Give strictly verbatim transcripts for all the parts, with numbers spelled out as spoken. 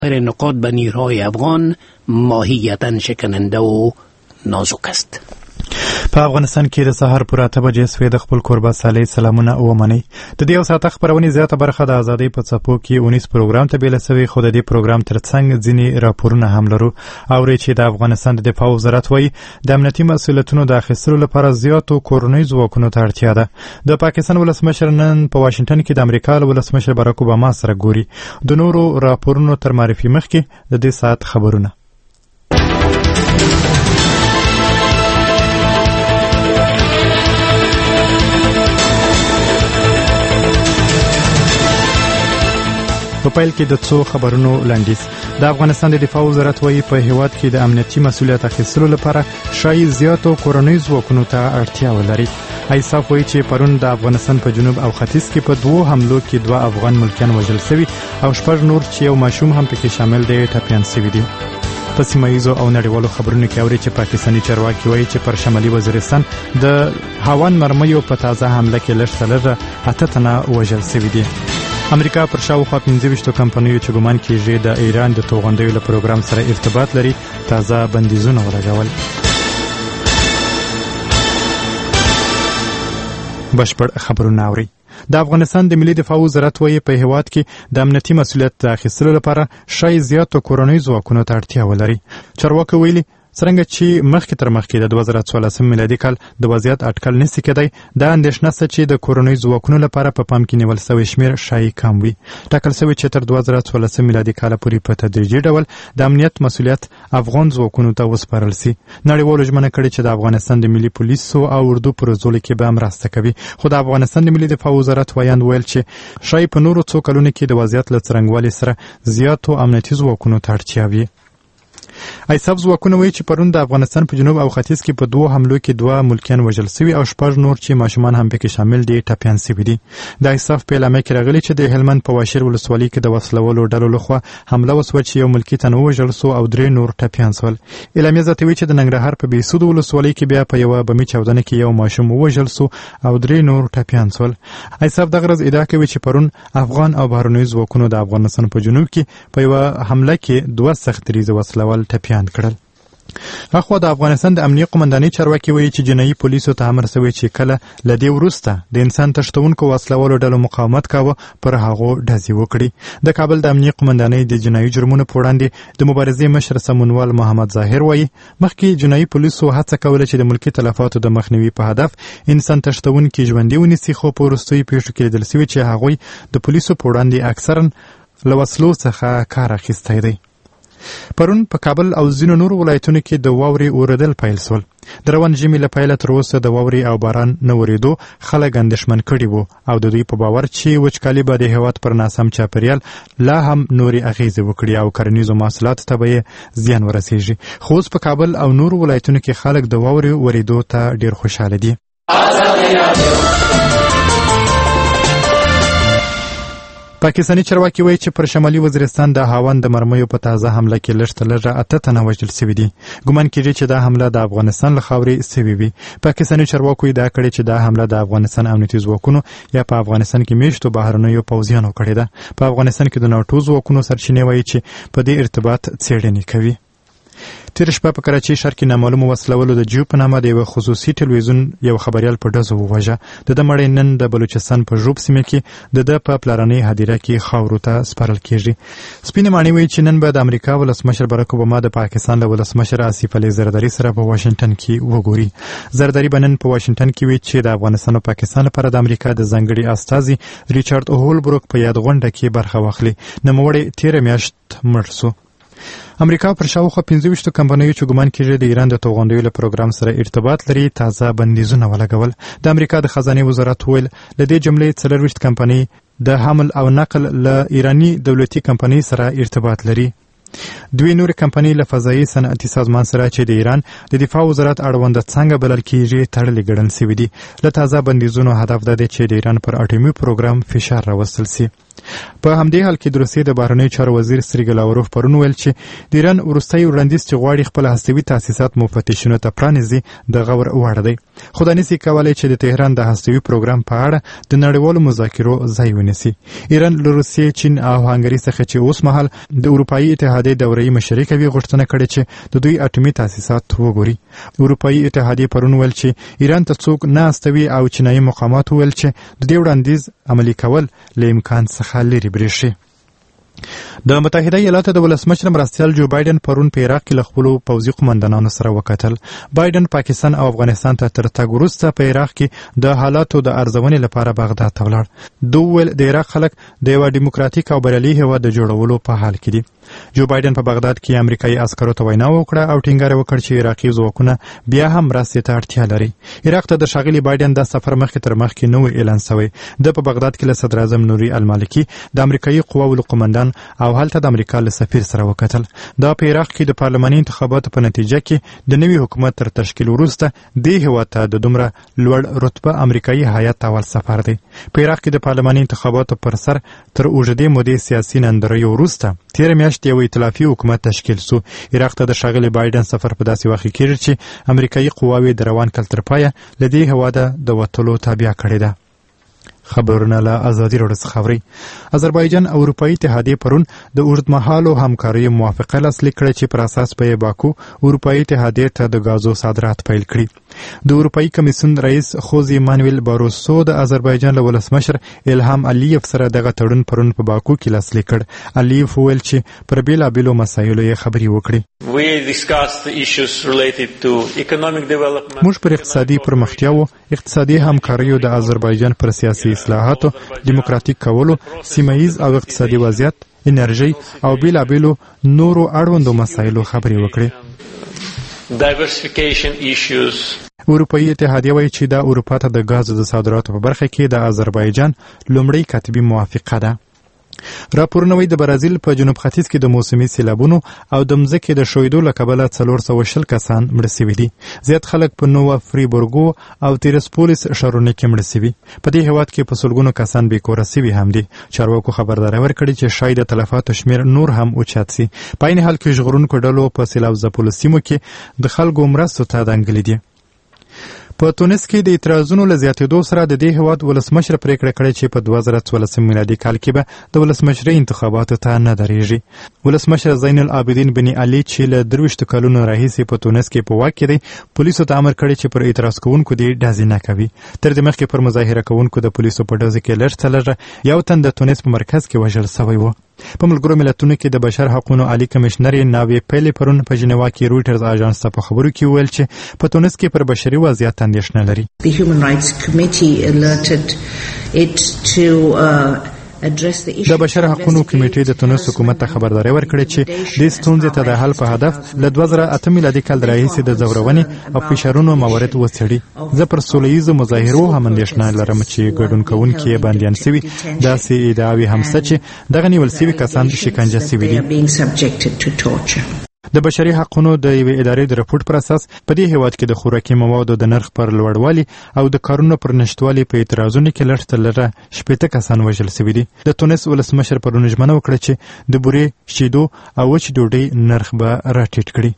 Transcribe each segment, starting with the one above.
نقاط به نیروهای افغان ماهیتاً شکننده و نازک است. په افغانستان کې د سهار پر اته بجې سوې د خپل کوربه صالح سلامونه ومنئ. د دې یو ساعته خپرونې زیاته برخه د ازادۍ په څپو کې اونیز پروګرام ته بیله سوې، خو د دې پروګرام ترڅنګ ځینې راپورونه هم لرو. اورئ چې د افغانستان د دفاع وزارت وایي د امنیتي مسؤلیتونو د اخیستلو لپاره زیاتو کورنیو ځواکونو ته اړتیا ده. د پاکستان ولسمشر نن په واشنګټن کې د امریکا له ولسمشر باراک اوباما سره ګوري. د نورو راپورونو تر معرفي مخکې د دې ساعت خبرونه. په پیل کې د څو خبرونو لنډیز. د افغانستان د دفاع وزارت وایي په هیواد کې د امنیتي مسؤلیت اخیستلو لپاره شایي زیاتو کورنیو ځواکونو ته اړتیا ولري. ایساف وایي چې پرون د افغانستان په جنوب او ختیځ کې په دوو حملو کې دوه افغان ملکیان وژل شوي او شپږ نور چې یو ماشوم هم پکې شامل دی ټپیان شوي دي. په سیمه ییزو او نړیوالو خبرونو کې اوري چې پاکستاني چارواکي وایي چې پر شمالي وزیرستان د هاون مرمیو په تازه حمله کې لږ څه لږه اته تنه وژل شوي دي. امریکا پر شاوخوا پنځه ویشتو کمپنیو چې ګمان کېږي د ایران د توغندیو له پروګرام سره ارتباط لري تازه بندیزونه ولګول. بشپړ خبرونه اوري. د افغانستان د ملي دفاع وزارت وایي په هیواد کې د امنیتي مسؤلیت د اخیستلو لپاره شایي زیاتو کورنیو ځواکونو ته اړتیا ولري. چارواکي ویلي څرنګه چې مخکې تر مخکې د دوه زره څوارلسم میلادي کال د وضعیت اټکل نشي کېدی، دا اندېښنه شته چې د کورنیو ځواکونو لپاره په پام کې نیول سوی شمېر شایي کم وي. ټاکل سوی چې تر دوه زره څوارلسم میلادي کاله پورې په تدریجي ډول د امنیت مسؤلیت افغان ځواکونو ته وسپارل سي. نړیوالو ژمنه کړې چې د افغانستان د ملي پولیسو او اردو په روزلو کې به مرسته کوي، خو د افغانستان د ملي دفاع وزارت ویاند ویل چې شایي په نورو څو کلونو کې د وضعیت له څرنګوالي سره زیاتو امنیتي ځواکونو ته اړتیا وي. ایساف ځواکونه وایي چې پرون د افغانستان په جنوب او ختیځ کې په دوه حملو کې دوه ملکیان وژل شوي او شپږ نور چې ماشومان هم پکې شامل دي ټپیان شوي دي. د ایساف په اعلامیه کې راغلي چې د هلمند په واشیر ولسوالۍ کې د وسلوالو ډلو لخوا حمله وسوه چې یو ملکي تن ووژل سو او درې نور ټپیان شول. اعلامیه زیاتوي چې د ننګرهار په بېسود ولسوالۍ کې بیا په یوه بمي چاودنه کې یو ماشوم ووژل سو او درې نور ټپیان شول. ایساف دغه ورځ ادعا کوي چې پرون افغان او بهرنیو ځواکونو د افغانستان په جنوب کې په یوه حمله کې دوه سخت دریځه وسلوال ټپیان کړل. اخوا د افغانستان د امنیه قومندانۍ چارواکي وایي چې جنایي پولیسو ته امر سوی چې کله له دې وروسته د انسان تښتونکو وسلوالو ډلو مقاومت کاوه پر هغو ډزې وکړي. د کابل د امنیه قومندانۍ د جنایي جرمونو په وړاندې د مبارزې مشر سمونوال محمد ظاهر وایي مخکې جنایي پولیسو هڅه کوله چې د ملکي تلفاتو د مخنیوي په هدف انسان تښتونکي ژوندي ونیسي، خو په وروستیو پیښو کې لیدل سوي چې هغوی د پولیسو په وړاندې اکثرا له وسلو څخه کار اخیستی دی. پرون په کابل او ځینو نورو ولایتونو کې د واورې اورېدل پیل سول. د روان ژمي له پیله تر اوسه د واورې او باران نه ورېدو خلک اندېښمن کړي وو او د دوی په باور چې وچکالي به د هېواد پر ناسم چاپېریال لا هم نورې اغېزې وکړي او کرنیزو محصولاتو ته به یې زیان ورسېږي. خو اوس په کابل او نورو ولایتونو کې خلک د واورې ورېدو ته ډېر خوشحاله دي. پاکستاني چارواکي وایي چې پر شمالي وزیرستان د هاون د مرمیو په تازه حمله کې لږ تر لږه اته تنه وژل شوي دي. ګمان کېږي چې دا حمله د افغانستان له خاورې سوې وي. پاکستاني چارواکو ادعا کړې چې دا حمله د افغانستان امنیتي ځواکونو یا په افغانستان کې میشتو بهرنیو پوځیانو کړې ده. په افغانستان کې د ناټو ځواکونو سرچینې وایي چې په دې ارتباط څېړنې کوي. تېره شپه په کراچۍ ښار کې نامعلومو وسلوالو د جیو په نامه د یوه خصوصي ټلویزیون یو خبریال په ډزو ووژه. د ده مړی نن د بلوچستان په ژوب سیمه کې د ده په پلرنۍ هدیره کې خاورو ته سپارل کېږي. سپینې ماڼۍ وایي چې نن به د امریکا ولسمشر باراک اوباما د پاکستان له ولسمشر آصف علي زرداري سره په واشنګټن کې وګوري. زرداري به نن په واشنګټن کې وي چې د افغانستان او پاکستان لپاره د امریکا د ځانګړي استازي ریچارډ هولبروک په یاد غونډه کې برخه واخلي. نوموړی تېره میاشت مړ سو. امریکا پر شاوخوا پنځه ویشتو کمپنیو چې ګمان کېږي د ایران د توغندیو له پروګرام سره ارتباط لري تازه بندیزونه ولګول. د امریکا د خزانې وزارت ویل له دې جملې څلرویشت کمپنۍ د حمل او نقل له ایراني دولتي کمپنۍ سره ارتباط لري. دوی نورې کمپنۍ له فضایي صنعتي سازمان سره چې د ایران د دفاع وزارت اړونده څنګه بلل کېږي تړلې ګڼل سوي دي. له تازه بندیزونو هدف دا دی چې د ایران پر اټومي پروګرام فشار راوستل سي. په همدې حال کې د روسیې د بهرنیو چارو وزیر سرګی لاوروف پرون ویل چې د ایران وروستی وړاندیز چې غواړي خپل هستوي تاسیسات مفتشینو ته پرانیزي د غور وړ دی، خو دا نشي کولی چې د تهران د هستوي پروګرام په اړه د نړیوالو مذاکرو ځای ونیسي. ایران له روسیې، چین او هنګري څخه چې اوس مهال د اروپایي اتحادیې دوره‌یي مشري کوي غوښتنه کړې چې د دوی اټومي تاسیسات وګوري. اروپایي اتحادیې پرون ویل چې ایران ته څوک نه استوي او چینایي مقامات ویل چې د دې وړاندیز عملي کول له امکان څخه لرې برېښي. د متحده ایالاتو د ولسمشر مرستیال جو بایدن پرون په عراق کې له خپلو پوځي قومندانانو سره وکتل. بایدن پاکستان او افغانستان ته تر تګ وروسته په عراق کې د حالاتو د ارزونې لپاره بغداد ته ولاړ. دوی ویل د عراق خلک د یوه ډیموکراتیک او بریالي هېواد د جوړولو په حال کې دي. جو بایدن په بغداد کې امریکایي عسکرو ته وینا وکړه او ټینګار وکړ چې عراقي ځواکونه بیا هم مرستې ته اړتیا لري. عراق ته د ښاغلي بایدن دا سفر مخکې تر مخکې نه و اعلان شوی. د په بغداد کې له صدراعظم نوري المالکي د امریکایي قواوو قومندان او هلته د امریکا له سفیر سره وکتل. دا په عراق کې د پارلماني انتخاباتو په نتیجه کې د نوي حکومت تر تشکیل وروسته دې هېواد ته د دومره لوړ رتبه امریکایي هیات اول سفر دی. په عراق کې د پارلماني انتخاباتو پر سر تر اوږدې مودې سیاسي نندرېو وروسته تېره میاشت یو ائتلافي حکومت تشکیل سو. عراق ته د ښاغلي بایدن سفر په داسې وخت کې کېږي چې امریکایي قواوې د روان کال تر پایه له دې هېواده د وتلو تابع کړې ده. خبرونه له ازادي راډیو څخه اورئ. آذربایجان او اروپایي اتحادیې پرون د اوږدمهالو همکاریو موافقه لاسلیک کړه چې پر اساس به یې باکو اروپایي اتحادیې ته د غازو صادرات پیل کړي. د اروپایي کمیسیون رئیس خوزي مانویل باروسو د آذربایجان له ولسمشر الهام الیف سره دغه تړون پرون په باکو کې لاسلیک کړ. الیف ویل چې پر بېلابېلو مسایلو یې خبرې وکړې. موږ پر اقتصادي پرمختیاو، اقتصادي همکاریو، د آذربایجان پر سیاسي اصلاحاتو، دیموکراتیک کولو، سیمه ییز او اقتصادي وضعیت، انرژي او بېلابېلو نورو اړوندو مسایلو خبرې وکړې. اروپایي اتحادیه وایي چې دا اروپا ته د غازو د صادراتو په برخه کې د آذربایجان لومړی کتبي موافقه ده. راپورونه وایي د برازیل په جنوب ختیځ کې د موسمي سیلابونو او د مځکې د ښویدو له کبله څلور سوه شل کسان مړه سوي دي. زیات خلک په نووا فریبورګو او تیرسپولیس ښارونو کې مړه سوي. په دې هېواد کې په سلګونو کسان بېکوره سوي هم دي. چارواکو خبرداری ورکړې چې شاید د تلفاتو شمېر نور هم اوچت سي. په عین حال کې ژغورونکو ډلو په سیلاب ځپلو سیمو کې د خلکو مرستو ته دنګلي دي. په تونس کې د اعتراضونو له زیاتېدو سره د دې هېواد ولسمشر پرېکړه کړې چې په دوه زره څوارلسم میلادي کال کې به د ولسمشرۍ انتخاباتو ته نه درېږي. ولسمشر زین العابدین بن علي چې له درویشتو کلونو راهیسې په تونس کې په واک کې دی، پولیسو ته امر کړی چې پر اعتراض کوونکو دې ډزې نه کوي. تر دې مخکې پر مظاهره کوونکو د پولیسو په ډزو کې لږ څه لږه یو تن د تونس په مرکز کې وژل سوی و. په ملګرو ملتونو کې د بشر حقوقو عالی کمشنر ناوی پیلې پرون په ژنیوا کې رویټرز اژانس ته په خبرو کې ویل چې په تونس کې پر بشري وضعیت اندېښنه لري. The Human Rights Committee alerted it to uh, د بشر حقوقو کمیټې د تونس حکومت ته خبرداری ورکړې چې د ستونزې ته د حل په هدف له دوه زره اته میلادي کال راهیسې د ځورونې او فشارونو موارد وڅېړي. زه پر سوله ییزو مظاهرو هم اندېښنه لرم چې ګډون کوونکي یې بندیان سوي. داسې ادعاوې هم شته چې دغه نیول سوي کسان شکنجه سوي دي. د بشري حقوقو د یوې ادارې د راپورټ پر اساس په دې هېواد کې د خوراکي موادو د نرخ پر لوړوالي او د کارونو پر نشتوالي په اعتراضونو کې لږ تر لږه شپېته کسان وژل سوي دي. د تونس ولسمشر پرون ژمنه وکړه چې د بورې، شیدو او وچې ډوډۍ نرخ به راټیټ کړي.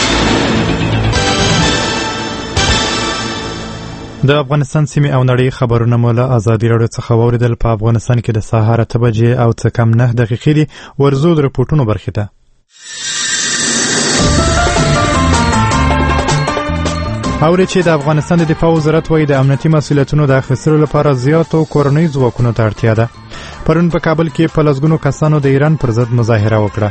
د افغانستان سیمې او نړۍ خبرونه مو له ازادي راډیو څخه واورېدل. په افغانستان کې د سهار اته بجې او څه کم نه دقیقې دي. ورځو د رپورټونو برخې ته اوري چې د افغانستان د دفاع وزارت وایي د امنیتي مسؤلیتونو د اخیستلو لپاره زیاتو کورنۍ ځواکونو ته اړتیا ده. پرون په کابل کې په لسګونو کسانو د ایران پر ضد مظاهره وکړه.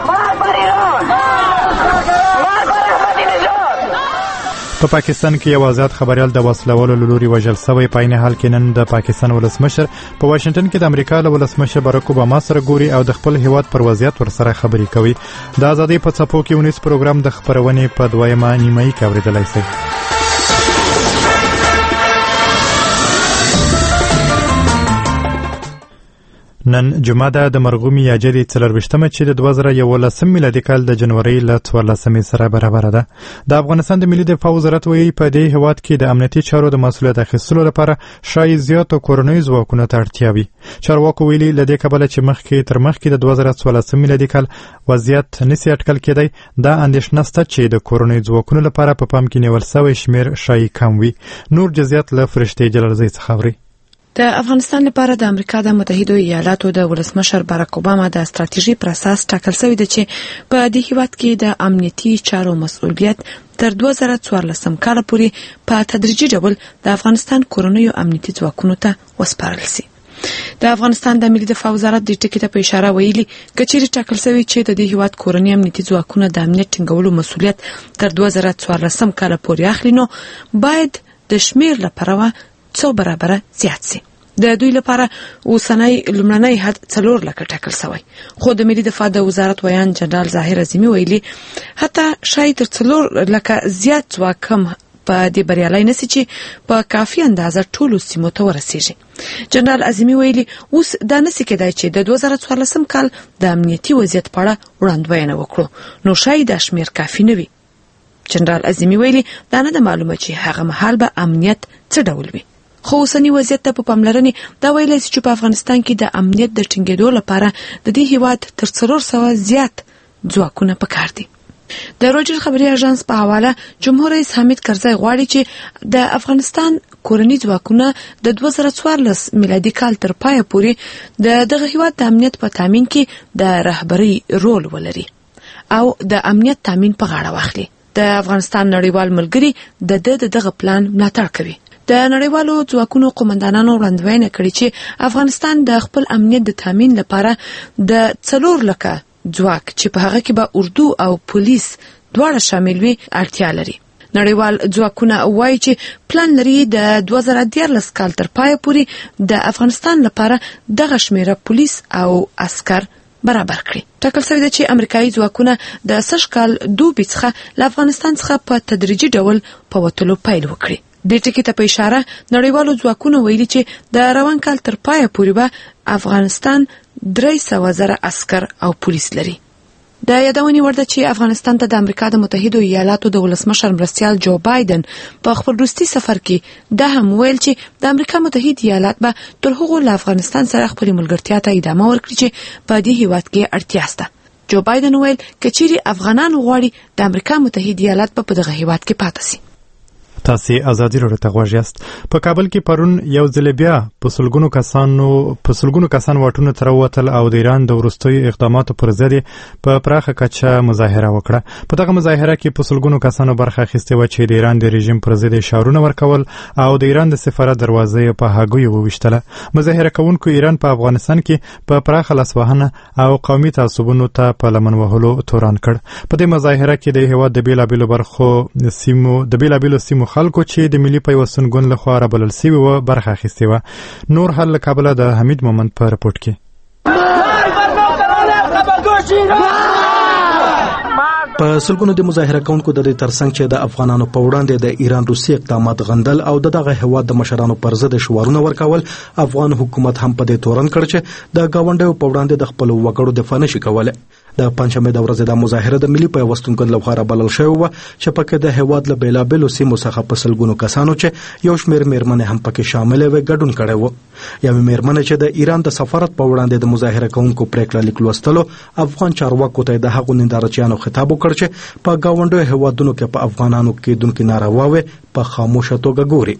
په پاکستان کې یو آزاد خبریال د وسلوالو له لوري وژل سوی. په عین حال کې نن د پاکستان ولسمشر په واشنګټن کې د امریکا له ولسمشر باراک اوباما سره ګوري او د خپل هیواد پر وضعیت ورسره خبرې کوي. د ازادۍ په څپو کې ونیس پروګرام د خبرونې په دویمه نیمایي کې اورېدلی شئ. نن جمعه ده د مرغومي یا جدي څلرویشتمه چې د دوه زره یولسم میلادي کال د جنوري له څوارلسمې سره برابره ده. د افغانستان د ملي دفاع وزارت وایي په دې هیواد کې د امنیتي چارو د مسؤلیت اخیستلو لپاره شایي زیاتو کورنیو ځواکونو ته اړتیا وي. چارواکو ویلي له دې کبله چې مخکې تر مخکې د دوه زره څوارلسم میلادي کال وضعیت نسي اټکل کېدی، دا اندېښنه شته چې د کورنیو ځواکونو لپاره په پام کې نیول سوی شمېر شایي کم وي. نور جزئیات له فرشتې جلالزۍ څخه اوري. د افغانستان لپاره د امریکا د متحده ایالاتو د ولسمشر باراک اوباما د ستراتیژي پر اساس ټاکل شوی دی چې په دې هیواد کې د امنیتي چارو مسؤلیت تر دوه زره څوارلسم کال پورې په تدریجي ډول د افغانستان کورنیو امنیتي ځواکونو ته وسپارل شي. د افغانستان د ملي دفاع وزارت د ټکی ته په اشاره ویلي کچېرې ټاکل شوی چې د دې هیواد کورنیو امنیتي ځواکونو د امنیت ټینګولو مسؤلیت تر دوه زره څوارلسم کال پورې اخلي، نو باید د شمیر لپاره څو برابر زیات شي. د دوی لپاره اوسنۍ لومړنۍ حد څلور لکه ټاکل شوی، خو د ملي دفاع د وزارت ویان جنرال ظاهر عظیمي ویلي حتی شاید تر څلور لکه زیات ځواک هم په دې بریالي نشي چې په کافي اندازه ټولو سیمو ته ورسیږي. جنرال عظیمي ویلي اوس دا نشي کېدای چې د دوه زره څوارلسم کال د امنیتي وضعیت په اړه وړاندوینه وکړو، نو شاید دا شمیر کافي نه وي. جنرال عظیمي ویلي دا نه ده معلومه چې هغه مهال به امنیت څه ډول وي، خو اوسنی وضعیت ته په پاملرنې دا ویلی چې په افغانستان کې د امنیت د ټینګېدو لپاره د دې هیواد تر څلور سوه زیات ځواکونه پکار دي. د روجر خبري اژانس په حواله جمهور رئیس حامد کرزی غواړي چې د افغانستان کورنی ځواکونه د دوه زره څوارلس میلادي کال تر پایه پورې د دغه هیواد د امنیت په تامین کې د رهبري رول ولري او د امنیت تامین په غاړه واخلي. د افغانستان نړیوال ملګري د د دغه پلان ملاتړ کوي. د نړیوالو ځواکونو قومندانانو وړاندوینه کړې چې افغانستان د خپل امنیت د تامین لپاره د څلور لکه ځواک چې په هغه کې به اردو او پولیس دواړه شامل وي اړتیا لري. نړیوال ځواکونه وایي چې پلان لري د دوه زره دیارلس کال تر پایه پورې د افغانستان لپاره دغه شمیره پولیس او عسکر برابر کړي. ټاکل شوی دی چې امریکایي ځواکونه د سږ کال دوبي څخه له افغانستان څخه په تدریجي ډول په وتلو پیل وکړي. د ټکی ته په اشاره نړیوالو ځواکونو ویلي چې د روان کال تر پایه پورې به افغانستان درې سوه زره عسکر او پولیس لري. د یادونې وړ ده چې افغانستان ته د امریکا د متحده ایالاتو د ولسمشر مرستیال جو بایدن په خپل وروستي سفر کې دا هم ویل چې د امریکا متحده ایالات به تر هغو له افغانستان سره خپل ملګرتیا ته ادامه ورکړي چې په دې هیواد کې اړتیا شته. جو بایدن ویل کچېرې افغانان غواړي د امریکا متحده ایالات په دغه هیواد کې پاتې شي. تاسو ازادي راډیو ته غوږ یاست. په کابل کې پرون یو ځل بیا په سلګونو کسانو په سلګونو کسان واټونو تر وتل او د ایران د وروستیو اقداماتو پر ضد په پراخه کچه مظاهره وکړه. په دغه مظاهره کې په سلګونو کسانو برخه اخیستې و چې د ایران د رژیم پر ضد اشارونه ورکول او د ایران د سفارت دروازې په هغوی وویشتله. مظاهره کوونکو ایران په افغانستان کې په پراخه لاسوهنه او قومي تعصبونو ته په لمن وهلو تورن کړ. په دې مظاهره کې د هیواد د بیلابیلو برخو سیمو د بیلابیلو سیمو خلکو چې د ملي پیوستون ګوند لخوا رابلل سوي و برخه اخیستې وه. نور حل له کابله د حمید مومند په رپورټ کې. په سلګونو د مظاهره کوونکو د دې ترڅنګ چې د افغانانو په وړاندې د ایران روسي اقدامات غندل او دغه هواد د مشرانو پر ضد شعارونه ورکول، افغان حکومت هم په دې تورن کړ چې د گاونډیو په وړاندې د خپل وګړو دفاع نشي کولای. د پنځمې د ورځې د مظاهره د ملي پیوستون ګوند لخوا رابلل شوې وه چې پکې د هیواد له بیلابیلو سیمو څخه په سلګونو کسانو چې یو شمېر میرمنې هم پکې شاملې وې ګډون کړی و. یوې میرمنې چې د ایران د سفارت په وړاندې د مظاهره کوونکو پریکړه لیک لوستلو، افغان چارواکو ته د هغو نندارچیانو خطاب وکړ چې په ګاونډیو هیوادونو کې په افغانانو کېدونکې نارواوې په خاموشه توګه ګوري.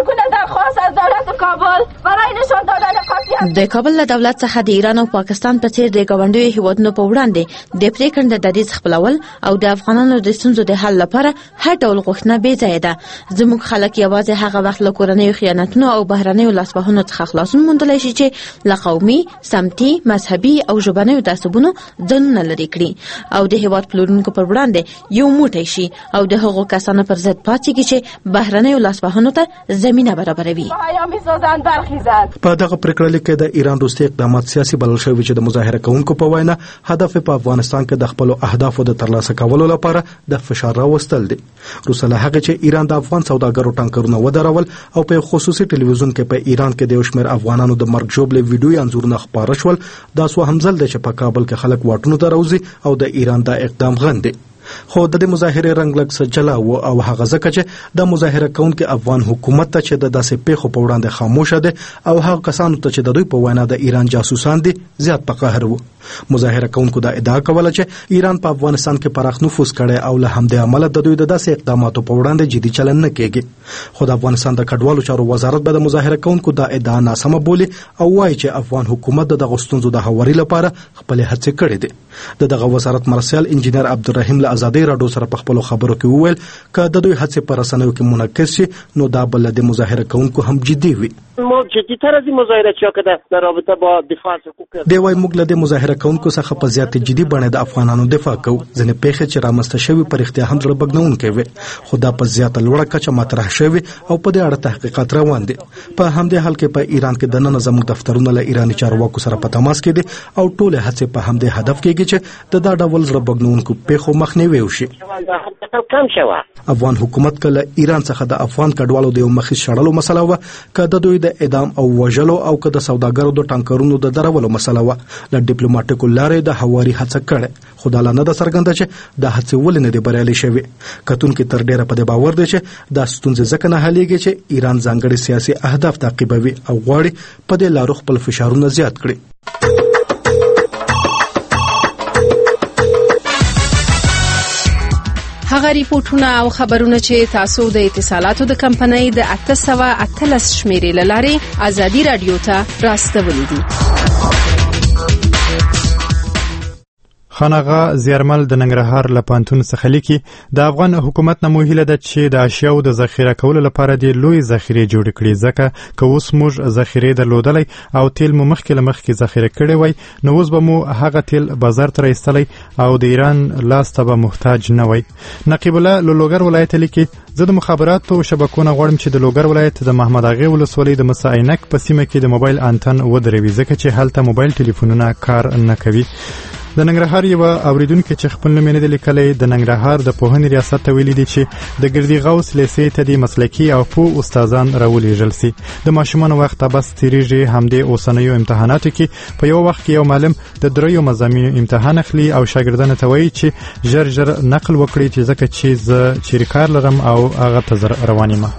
د کابل له دولت څخه د ایران او پاکستان په څیر د ګاونډیو هیوادونو په وړاندې د پریکړې د دریځ خپلول او د افغانانو د ستونزو د حل لپاره هر ډول غوښتنه بې ځایه ده. زموږ خلک یوازې هغه وخت له کورنیو خیانتونو او بهرنیو لاسوهنو څخه خلاصون موندلی شي چې له قومي، سمتي، مذهبي او ژبنیو تعصبونو ځانونه لرې کړي او د هیواد پلورونکو پر وړاندې یو موټی شي او د هغو کسانو پر ضد پاڅېږي چې بهرنیو لاسوهنو ته زمینه برابروي. برخیزان برخیزان. په دغه پریکړه لیک کې د ایران وروستي اقدامات سیاسي بلل شوي چې د مظاهره کوونکو په وینا هدف په افغانستان کې د خپل اهدافو د ترلاسه کولو لپاره د فشار راوستل دي. روسه له هغه چې ایران د افغان سوداګرو ټانکرونه ودرول او په خصوصي ټلویزیون کې په ایران کې د یو شمېر افغانانو د مرګ ژوبلې ویډیو انځورونه خپاره شول، دا سو همزل د چې په کابل کې خلک واټونو ته راوځي او د ایران د اقدام غندي. خو د دې مظاهره رنگ لږ څه جلا و او هغه ځکه چې د مظاهره کوونکو افغان حکومت ته چې د داسې پیښو په وړاندې خاموش دي او هغه کسانو ته چې د دوی په وینا د ایران جاسوسان دي زیات په قهر وو. مظاهره کوونکو دا ادعا کوله چې ایران په افغانستان کې پراخ نفوذ کړي او له همدې عمله د دوی د داسې اقداماتو په وړاندې جدي چلن نه کیږي. خو د افغانستان د کډوالو چارو وزارت به د مظاهره کوونکو دا ادعا ناسمه بولي او وایي چې افغان حکومت د دغه ستونزو د هواري لپاره خپل هڅې کړې دي. دغه وزارت مرسل انجینر عبدالرحیم له آزادۍ راډیو سره په خپل خبرو کې وویل ک د دوی هڅې پر رسنیو کې منعکس شي نو دا بل د مظاهره کوونکو هم جدي وي. ما جدی‌تر از این مظاهره چا که در رابطه با دفاع از حقوق دی وای موږ له مظاهره کوونکو څخه په زیات جدي بڼه د افغانانو دفاع کوو. ځنې پیښې چې رامنځته شوي پر اختیار هم زړه بګنونکې وي، خو دا په زیاته لوړه کچه مطرح شوي او په دې اړه تحقیقات روان دي. په همدې حال کې په ایران کې د نن زموږ دفترونه له ایراني چارواکو سره په تماس کې دي او ټول هڅې په همدې هدف کېږي چې د دا ډول زړه بګنونکو پیښو مخنیوي وشي. افغان حکومت کله ایران څخه د افغان کډوالو د یو مخې شړلو مسله و، که د دوی د اعدام او وژلو او که د سوداګرو د ټانکرونو د درولو مسله و. له ډیپلوماټیکو لارې د هواري هڅه کړې، خو دا لا نه ده څرګنده چې دا هڅې ولې نه دي بریالۍ شوې. کتونکي تر ډیره په دې باور دي چې دا ستونزې ځکه نه حلیږي چې ایران ځانګړي سیاسي اهداف تعقیبوي او غواړي په دې لارو خپل فشارونه زیات کړي. هغه ریپورتونه او خبرونه چې تاسو د اتصالاتو د کمپنۍ د اته سوه اتلس شمیرې له لارې ازادي رادیو ته راستولي دي. خانغه زیارمل د ننګرهار له پانتون څخه لیکي د افغان حکومت نه موهیله ده چې د اشیاو د ذخیره کولو لپاره د لوی ذخیره جوړ کړي، ځکه که اوس موږ ذخیره درلودلی او تیل مو مخکې له مخکې ذخیره کړی وای نو اوس به مو هغه تیل بازار ته رایستلی او د ایران لاس ته به محتاج نه وای. نقیب الله له لوګر ولایت لیکي زه د مخابراتو شبکونه غواړم چې د لوګر ولایت د محمد اغې ولسوالۍ د مسا عینک په سیمه کې د موبایل انتن ودروي، ځکه چې هلته موبایل ټلیفونونه کار نه کوي. د ننګرهار یو اوریدونکو چې خپل نوم یې نه دی لیکلی د ننګرهار د پوهنې ریاست ته ویلي دي چې د ګردي غوث لیسې ته د مسلکي او پوه استادان راولېږل سي. د ماشومانو وخت بس تیریږي، همدې اوسنیو امتحاناتو کې په یو وخت کې یو معلم د دریو مضامینو امتحان اخلي او شاګردانو ته وایي چې ژر ژر نقل وکړي چې ځکه چې زه چیرې کار لرم او هغه ته زه روان یم.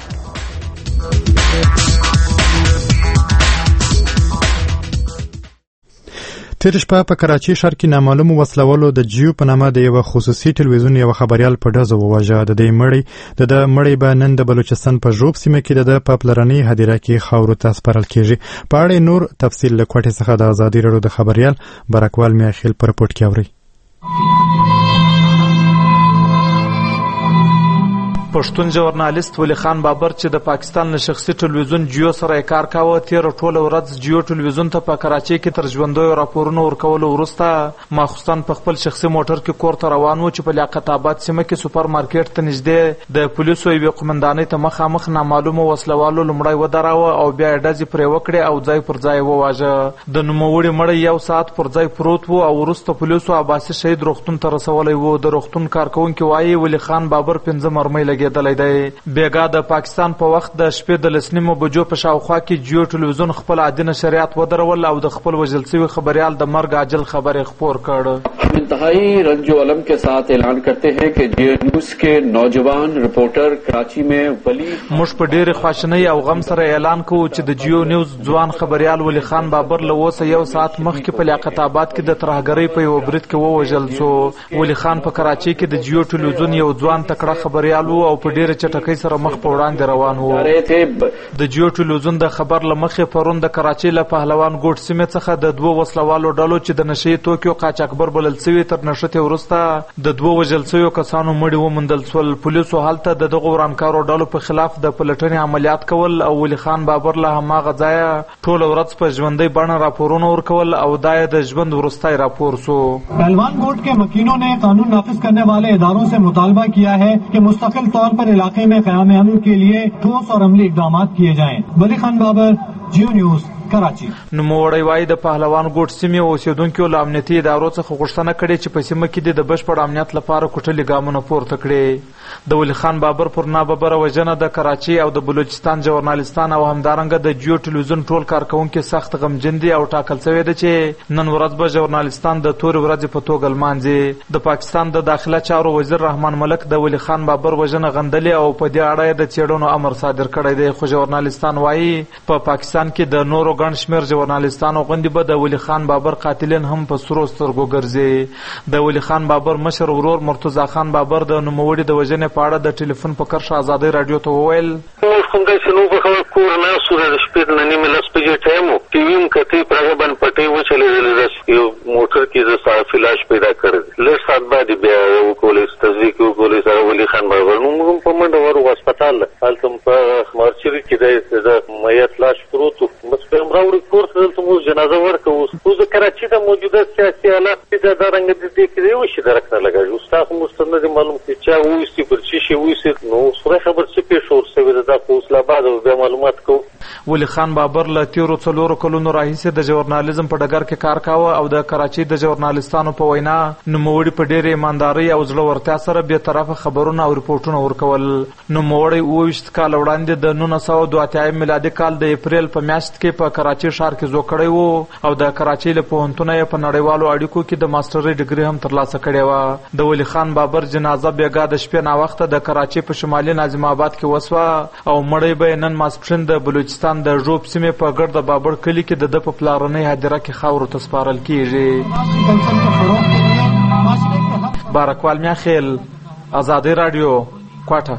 تیر شپه په کراچي ښار کې نامعلوم وسلوالو د جیو په نامه د یو خصوصي ټلویزیون یو خبريال په ډزو وواژه. د دې مړی د د مړی به نن د بلوچستان په ژوب سیمه کې د په پلرنۍ هدیره کې خاورو ته سپارل کیږي. په اړه نور تفصیل له کوټې څخه د ازادي راډیو د خبريال برکوال میاخیل پر رپورټ کې اوري. پښتون ژورنالیست ولی خان بابر چې د پاکستان له شخصي ټلویزیون جیو سره کار کاوه تیر ټوله ورځ جیو ټلویزیون ته په کراچۍ کې تر ژوندیو راپورونو ورکولو وروسته ماخوستن په خپل شخصي موټر کې کور ته روان و چې په لیاقت آباد سیمه کې سوپر مارکیټ ته نږدې د پولیسو یوې قومندانۍ ته مخامخ نامعلومو وسلوالو لومړی ودراوه او بیا یې ډزې پرې وکړې او ځای پر ځای وواژه. د نوموړي مړی یو ساعت پر ځای پروت و او وروسته پولیسو عباسي شهید روغتون ته رسولی و. د روغتون کارکوونکي وایي ولی خان بابر پنځه مرمۍ لګېدلی دی. بیګا د پاکستان په وخت د شپې د لسنیمو بجو په شاوخوا کې جیو ټلویزیون خپل عادي نشریات ودرول او د خپل وژل شوي خبريال د مرګ عاجل خبرې خپور کړ. انتہائی رنج و علم کے ساتھ اعلان کرتے ہیں کہ جیو نیوز کے نوجوان رپورٹر کراچی میں ولی موږ په ډېرې خواشینۍ او غم سره اعلان کوو چې د جیو نیوز ځوان خبريال ولی خان بابر له اوسه یو ساعت مخکې په لیاقت آباد کې د ترهګرۍ په یو برید کې ووژل شو. ولی خان په کراچۍ کې د جیو ټلویزیون یو ځوان تکړه خبريال و او په ډېره چټکۍ سره مخ په وړاندې روان و. د جیو ټلویزیون د خبر له مخې پرون د کراچۍ له پهلوان ګوټ سیمې څخه د دوو وسلوالو ډلو چې د نشې توکیو قاچاقبر بلل شوي شوې تر نښتې وروسته د دوه وژل شویو کسانو مړي وموندل شول. پولیسو هلته د دغو ورانکارو ډلو په خلاف د پلټنې عملیات کول او ولی خان بابر له هماغه ځایه ټوله ورځ په ژوندۍ بڼه راپورونه ورکول او دا یې د ژوند وروستی راپور سو. पहलवान बोर्ड के वकीलों ने कानून नाफिज करने वाले इदारों से मुतालबा किया है कि मुस्तकिल तौर पर इलाके में क़याम अमन के लिए ठोस और अमली इक़दाम किए जाएं. वली खान बाबर, जियो न्यूज, कराची. نوموړی وایي د پهلوان ګوټ سیمې اوسېدونکو له امنیتي ادارو څخه غوښتنه کړې چې په سیمه کې د بشپړ امنیت لپاره کوټلي ګامونه پورته کړي. د ولی خان بابر پر ناببره وژنه د کراچۍ او د بلوچستان ژورنالستان او همدارنګه د جیو ټلویزیون ټول کارکونکي سخت غمجن دي او ټاکل شوی ده چې نن ورځ به ژورنالستان د تورې ورځې په توګه لمانځي. د پاکستان د داخله چارو وزیر رحمان ملک د ولی خان بابر وژنه غندلې او په دې اړه د څېړنو امر صادر کړی دی. خو ژورنالستان وایي په پاکستان کې د نورو ګڼ شمېر ژورنالستانو غوندې به د ولی خان بابر قاتلین هم په سرو سترګو ګرځي. د ولی خان بابر مشر ورور مرتضی خان بابر د نوموړي د وژنې په اړه د ټلیفون په کرښه ازادۍ راډیو ته وویل: موږ هم داسې نو په کور ناستو د شپې نه نیمې لس بجې ټایم و، ټي وي م کتې په هغه باندې پټۍ وچلېدلې ده. یو موټر کې د صحافي لاش پیدا کړی. لږ ساعت بعد بیا وکولې تصدیق وکولې سره ولی خان بابر نو موږ په منډه ورغلو هسپتال ته. هلته په مارچري کې د میت لاش پروت و. بس په هم راوړي کور ته. دلته موږ جنازه ورکوو. اوس د کراچۍ د موجوده سیاسي حالات چې دا رنګه د دې کې دی وشي درک نه لګېږي. اوس تاسو موږ ته نه دي معلوم چې چا وویستي پر څه شي وویستي. نو خدای خبر څه پېښه ورسوې ده. دا خو اوس لا بعد بیا معلومات کوو. ولی خان بابر له تیرو څلورو کلونو راهیسې د ژورنالیزم په ډګر کې کار کاوه او د کراچۍ د ژورنالستانو په وینا نوموړي په ډېرې ایماندارۍ او زړورتیا سره بې طرفه خبرونه او ریپورټونه ورکول. نوموړی اووه ویشت کاله وړاندې د نولس سوه دوه اتیا میلادي کال د اپریل په میاشت کې په کراچۍ ښار کې زوړ کړی و او د کراچۍ له پوهنتونه یې په نړیوالو اړیکو کې د ماسټرۍ ډګري هم ترلاسه کړې وه. د ولی خان بابر جنازه بېګا د شپې ناوخته د کراچۍ په شمالي ناظم آباد کې وسوه او مړی به یې نن ماسپښین د بلوچستان د ژوب سیمې په ګرد بابر کلي کې د ده په پلارنۍ هدیره کې خاورو ته سپارل کېږي. بارکوال میاخیل، ازادۍ راډیو، کوټه.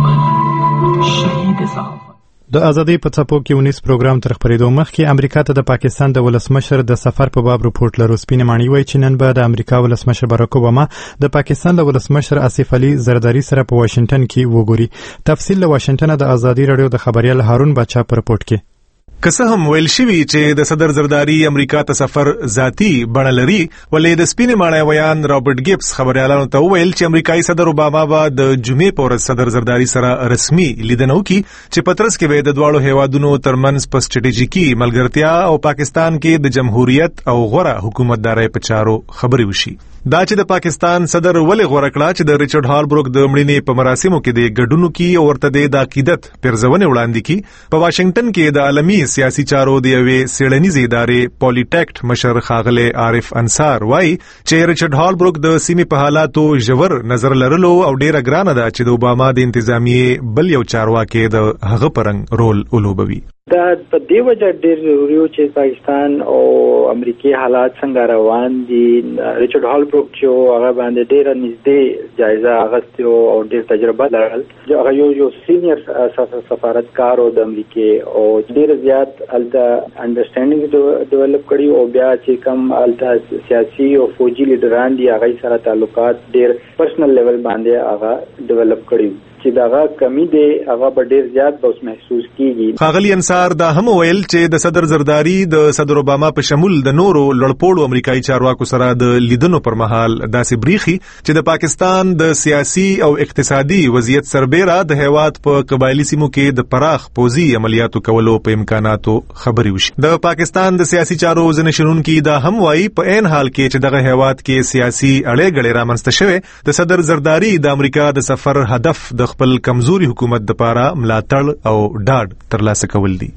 د ازادۍ په څپو کې ونیس پروګرام تر خپرېدو مخکې امریکا ته د پاکستان د ولسمشر د سفر په باب رپورټ لرو. سپینې ماڼۍ وایي چې نن به د امریکا ولسمشر باراک اوباما د پاکستان له ولسمشر آصف علي زرداري سره په واشنګټن کې وګوري. تفصیل له واشنګټن د ازادۍ راډیو د خبريال هارون باچا په رپورټ کې. که څه هم ویل شوي چې د صدر زرداری امریکا ته سفر ذاتی بڼه لري، ولې د سپینې ماڼۍ ویان رابرټ ګیبس خبريالانو ته وویل چې امریکایي صدر اوباما به د جمعې په ورځ صدر زرداری سره رسمي لیدنه وکړي چې په ترڅ کې به د دواړو هیوادونو ترمنځ په سټریټیژیکي ملګرتیا او پاکستان کې د جمهوریت او غوره حکومتدارۍ په چارو خبرې وشي. دا چې د پاکستان صدر ولې غوړه کړه چې د ریچارډ هالبروک د مړینې په مراسمو کې د ګډون کی او ورته د عقیدت پرځونه وړاندې کی. په واشنګټن کې د عالمي سیاسي چارو د یوې څېړنیزې ادارې پولیټیکټ مشر ښاغلی عارف انصار وایي چې ریچارډ هالبروک د سیمې په حالاتو ژور نظر لرلو او ډیره ګرانه ده چې د اوباما د انتظامیې بل یو چارواکي د هغه پرنګ رول ولوبوي. دا په دې وجه ډېر ضروري و چې پاکستان او امریکایي حالات څنګه روان دي. ریچارډ هالبروک چې هغه باندې ډېره نږدې جایزه اخیستې او ډېر تجربه لرل، هغه یو یو سینیر سفارتکار د امریکای او ډېر زیات الته انډرسټانډینګ ډیولپ کړي او بیا چې کوم الته سیاسي او فوجي لیډران دي هغه سره تعلقات ډېر پرسنل لیول باندې هغه ډیولپ کړي چې داغه کمی دی هغه به ډیر زیات به اوس محسوس کیږي. ښاغلی انصار دا هم ویل چې د صدر زرداری د صدر اوباما په شمول د نورو لړپوړو امریکایي چارواکو سره د لیدنو پر مهال داسې بریخي چې د پاکستان د سیاسي او اقتصادي وضعیت سربیره د هیواد په قبایلی سیمو کې د پراخ پوځي عملیاتو کولو په امکاناتو خبرې وشي. د پاکستان د سیاسي چارو ځینې شنونکي دا هم وایي په عین حال کې چې دغه هیواد کې سیاسي اړې ګړې رامنځته شوې، د صدر زرداری د امریکا د سفر هدف د خپل کمزوري حکومت لپاره ملاتړ او ډاډ ترلاسه کول دي.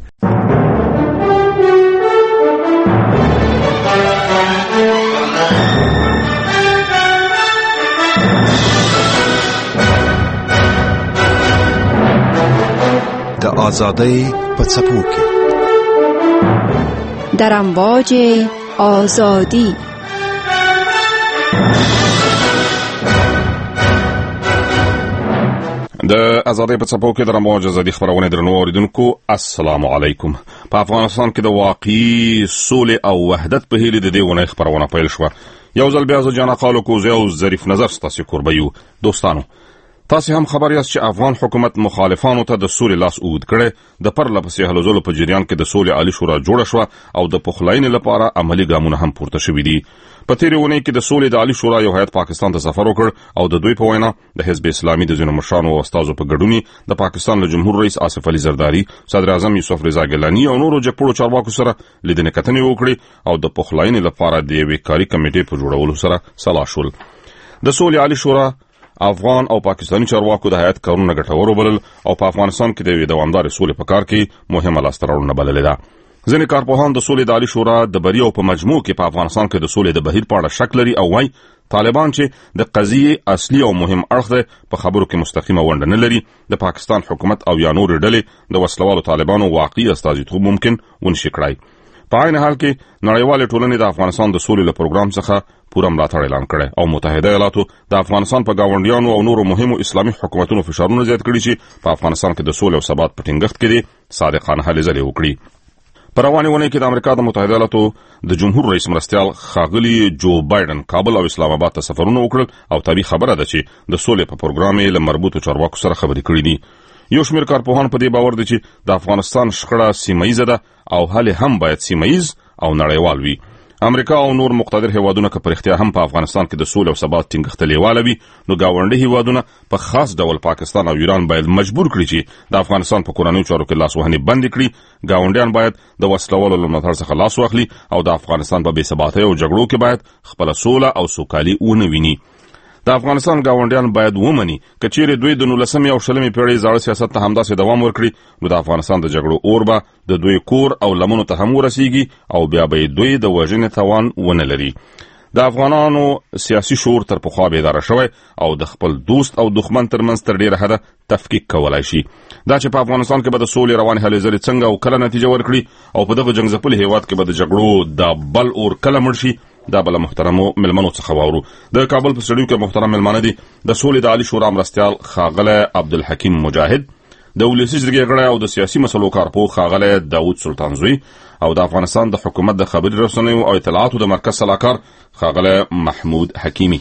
د آزادۍ په څپو کې در امواج آزادی د ازادۍ په څپو کې د امواج ازادي خبرونه درنو اوریدونکو السلام علیکم. په افغانستان کې د واقعي سولې او وحدت په هیله د دې ونې خبرونه پیل شو یو ځل بیا زه جانا قالو کوزی او ظریف نظر ستاسو کوربه یو. دوستانو تاسو هم خبر یاست چې افغان حکومت مخالفانو ته د سولې لاس اوږد کړي. د پرله پسې هلو ځلو په جریان کې د سولې عالی شورا جوړه شوه او د پخلاینې لپاره عملی ګامونه هم پورته شوي دي. په تیرې اونۍ کې د سولې د عالی شورا یو هیئت پاکستان ته سفر وکړ او د دوی په وینا د حزب اسلامي د ځینو مشرانو او استازو په ګډون د پاکستان له جمهور رئیس آصف علي زرداری، صدر اعظم یوسف رضا ګیلاني او نورو جګپوړو چارواکو سره لیدنې کتنې وکړي او د پخلاینې لپاره د یوې کاري کمیټې په جوړولو سره سلا شول. د سولې عالی شورا افغان او پاکستاني چارواکو د هیئت کارونه ګټور وبلل او په افغانستان کې د یوې دوامدارې سولې په کار کې مهمه لاسته راوړنه بللې ده. ځینې کارپوهان د سولې د عالی شورا د بریاو په مجموع کې په افغانستان کې د سولې د بهیر په اړه شک لري او وايي طالبان چې د قضیې اصلي او مهم اړخ دی په خبرو کې مستقیمه ونډه نه لري. د پاکستان حکومت او یا نورې ډلې د وسلوالو طالبانو واقعي استازیتوب ممکن ونشي کړای. په عین حال کې نړیوالې ټولنې د افغانستان د سولې له پروګرام څخه پوره ملاتړ اعلان کړی او متحده ایالاتو د افغانستان په گاونډیانو او نورو مهمو اسلامي حکومتونو فشارونه زیات کړي چې په افغانستان کې د سولې او ثبات په ټینګښت کې صادقانه هلې ځلې وکړي. په روانې اونۍ کې د امریکا د متحده ایالاتو د جمهور رئیس مرستیال ښاغلي جو بایدن کابل او اسلام آباد ته سفرونه وکړل او طبیعي خبره ده چې د سولې په پروګرام یې له مربوطو چارواکو سره خبرې کړې دي. یو شمېر کارپوهان په دې باور دي چې د افغانستان شخړه سیمه ییزه ده او حل هم باید سیمه ییز او نړیوال وي. امریکا او نور مقتدر هیوادونه که پر اختیار هم په افغانستان کې د سولې او ثبات ټینګښت لیواله وي نو گاونډي هیوادونه په خاص ډول پاکستان او ایران باید مجبور کړي چې د افغانستان په کورنیو چارو کې لاس وهنې بند کړي. گاونډیان باید د وسلوالو له ملاتړ څخه لاس واخلي او د افغانستان په بې ثباتۍ او جګړو کې باید خپله سوله او سوکالي ونه ویني. د افغانستان گاونډیان باید ومني که چیرې دوی د نولسمې او شلمې پیړۍ زاړه سیاست ته همداسې دوام ورکړي نو د افغانستان د جګړو اور به د دوی کور او لمنو ته هم ورسیږي او بیا به دوی د وژنې توان ونه لري. د افغانانو سیاسي شعور تر پخوا بیداره شوی او د خپل دوست او دښمن ترمنځ تر ډیره حده تفکیک کولای شي. دا چې په افغانستان کې به د سولې روانې هلې ځلې څنګه او کله نتیجه ورکړي او په دغه جنګ ځپلي هیواد کې به د جګړو د بل اور کله مړ شي دا بل محترمو ملمنو څخه واورو. د کابل په سټډیو کې محترم ملمانه دي د سولې د عالی شورا مرستیال ښاغلی عبدالحکیم مجاهد، د ولسي جرګې غړی او د سیاسي مسلو کارپوه ښاغلی داود سلطانزوی او د افغانستان د حکومت د خبري رسنیو او اطلاعاتو د مرکز سلاکار ښاغلی محمود حکیمی.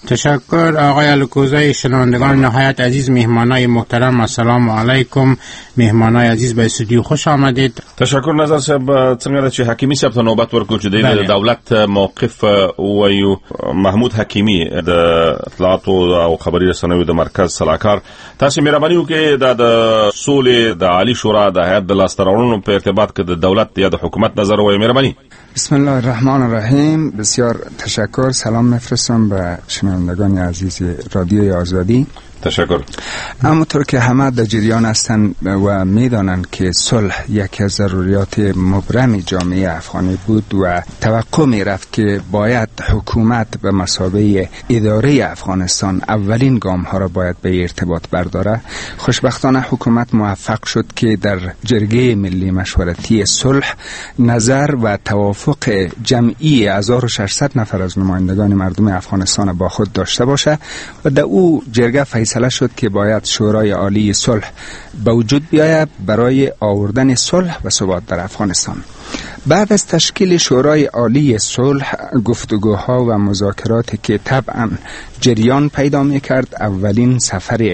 تشکر آقای الکوزی. شنوندگان نهایت عزیز، مهمانای محترم، السلام علیکم. مهمانای عزیز به استودیو خوش آمدید. تشکر. نظر صاحب څنګه چې حکیمی صاحب ته نوبت ورکړو چې د دولت موقف وایو. محمود حکیمی د اطلاعاتو او خبري رسنیو د مرکز سلاکار، تاسو مهرباني وکړئ د سولې د عالی شورا د هیئت د لاسته راوړنو په ارتباط کې د دولت یا د حکومت نظر وایي. مهرباني. بسم الله الرحمن الرحیم. بسیار تشکر. سلام میفرستم به شنوندگان عزیز رادیوی آزادی. تشکر. همونطور که همه در جریان هستند و میدانند که صلح یکی از ضروریات مبرم جامعه افغانی بود و توقع می رفت که باید حکومت به مثابه اداره افغانستان اولین گام ها را باید به ارتباط برداره. خوشبختانه حکومت موفق شد که در جرگه ملی مشورتی صلح نظر و توافق جمعی هزار و ششصد نفر از نمایندگان مردم افغانستان با خود داشته باشه و در او جرگه فیصله شد که باید شورای عالی صلح به وجود بیاید برای آوردن صلح و ثبات در افغانستان. بعد از تشکیل شورای عالی صلح، گفتگوها و مذاکراتی که طبعا جریان پیدا می‌کرد، اولین سفر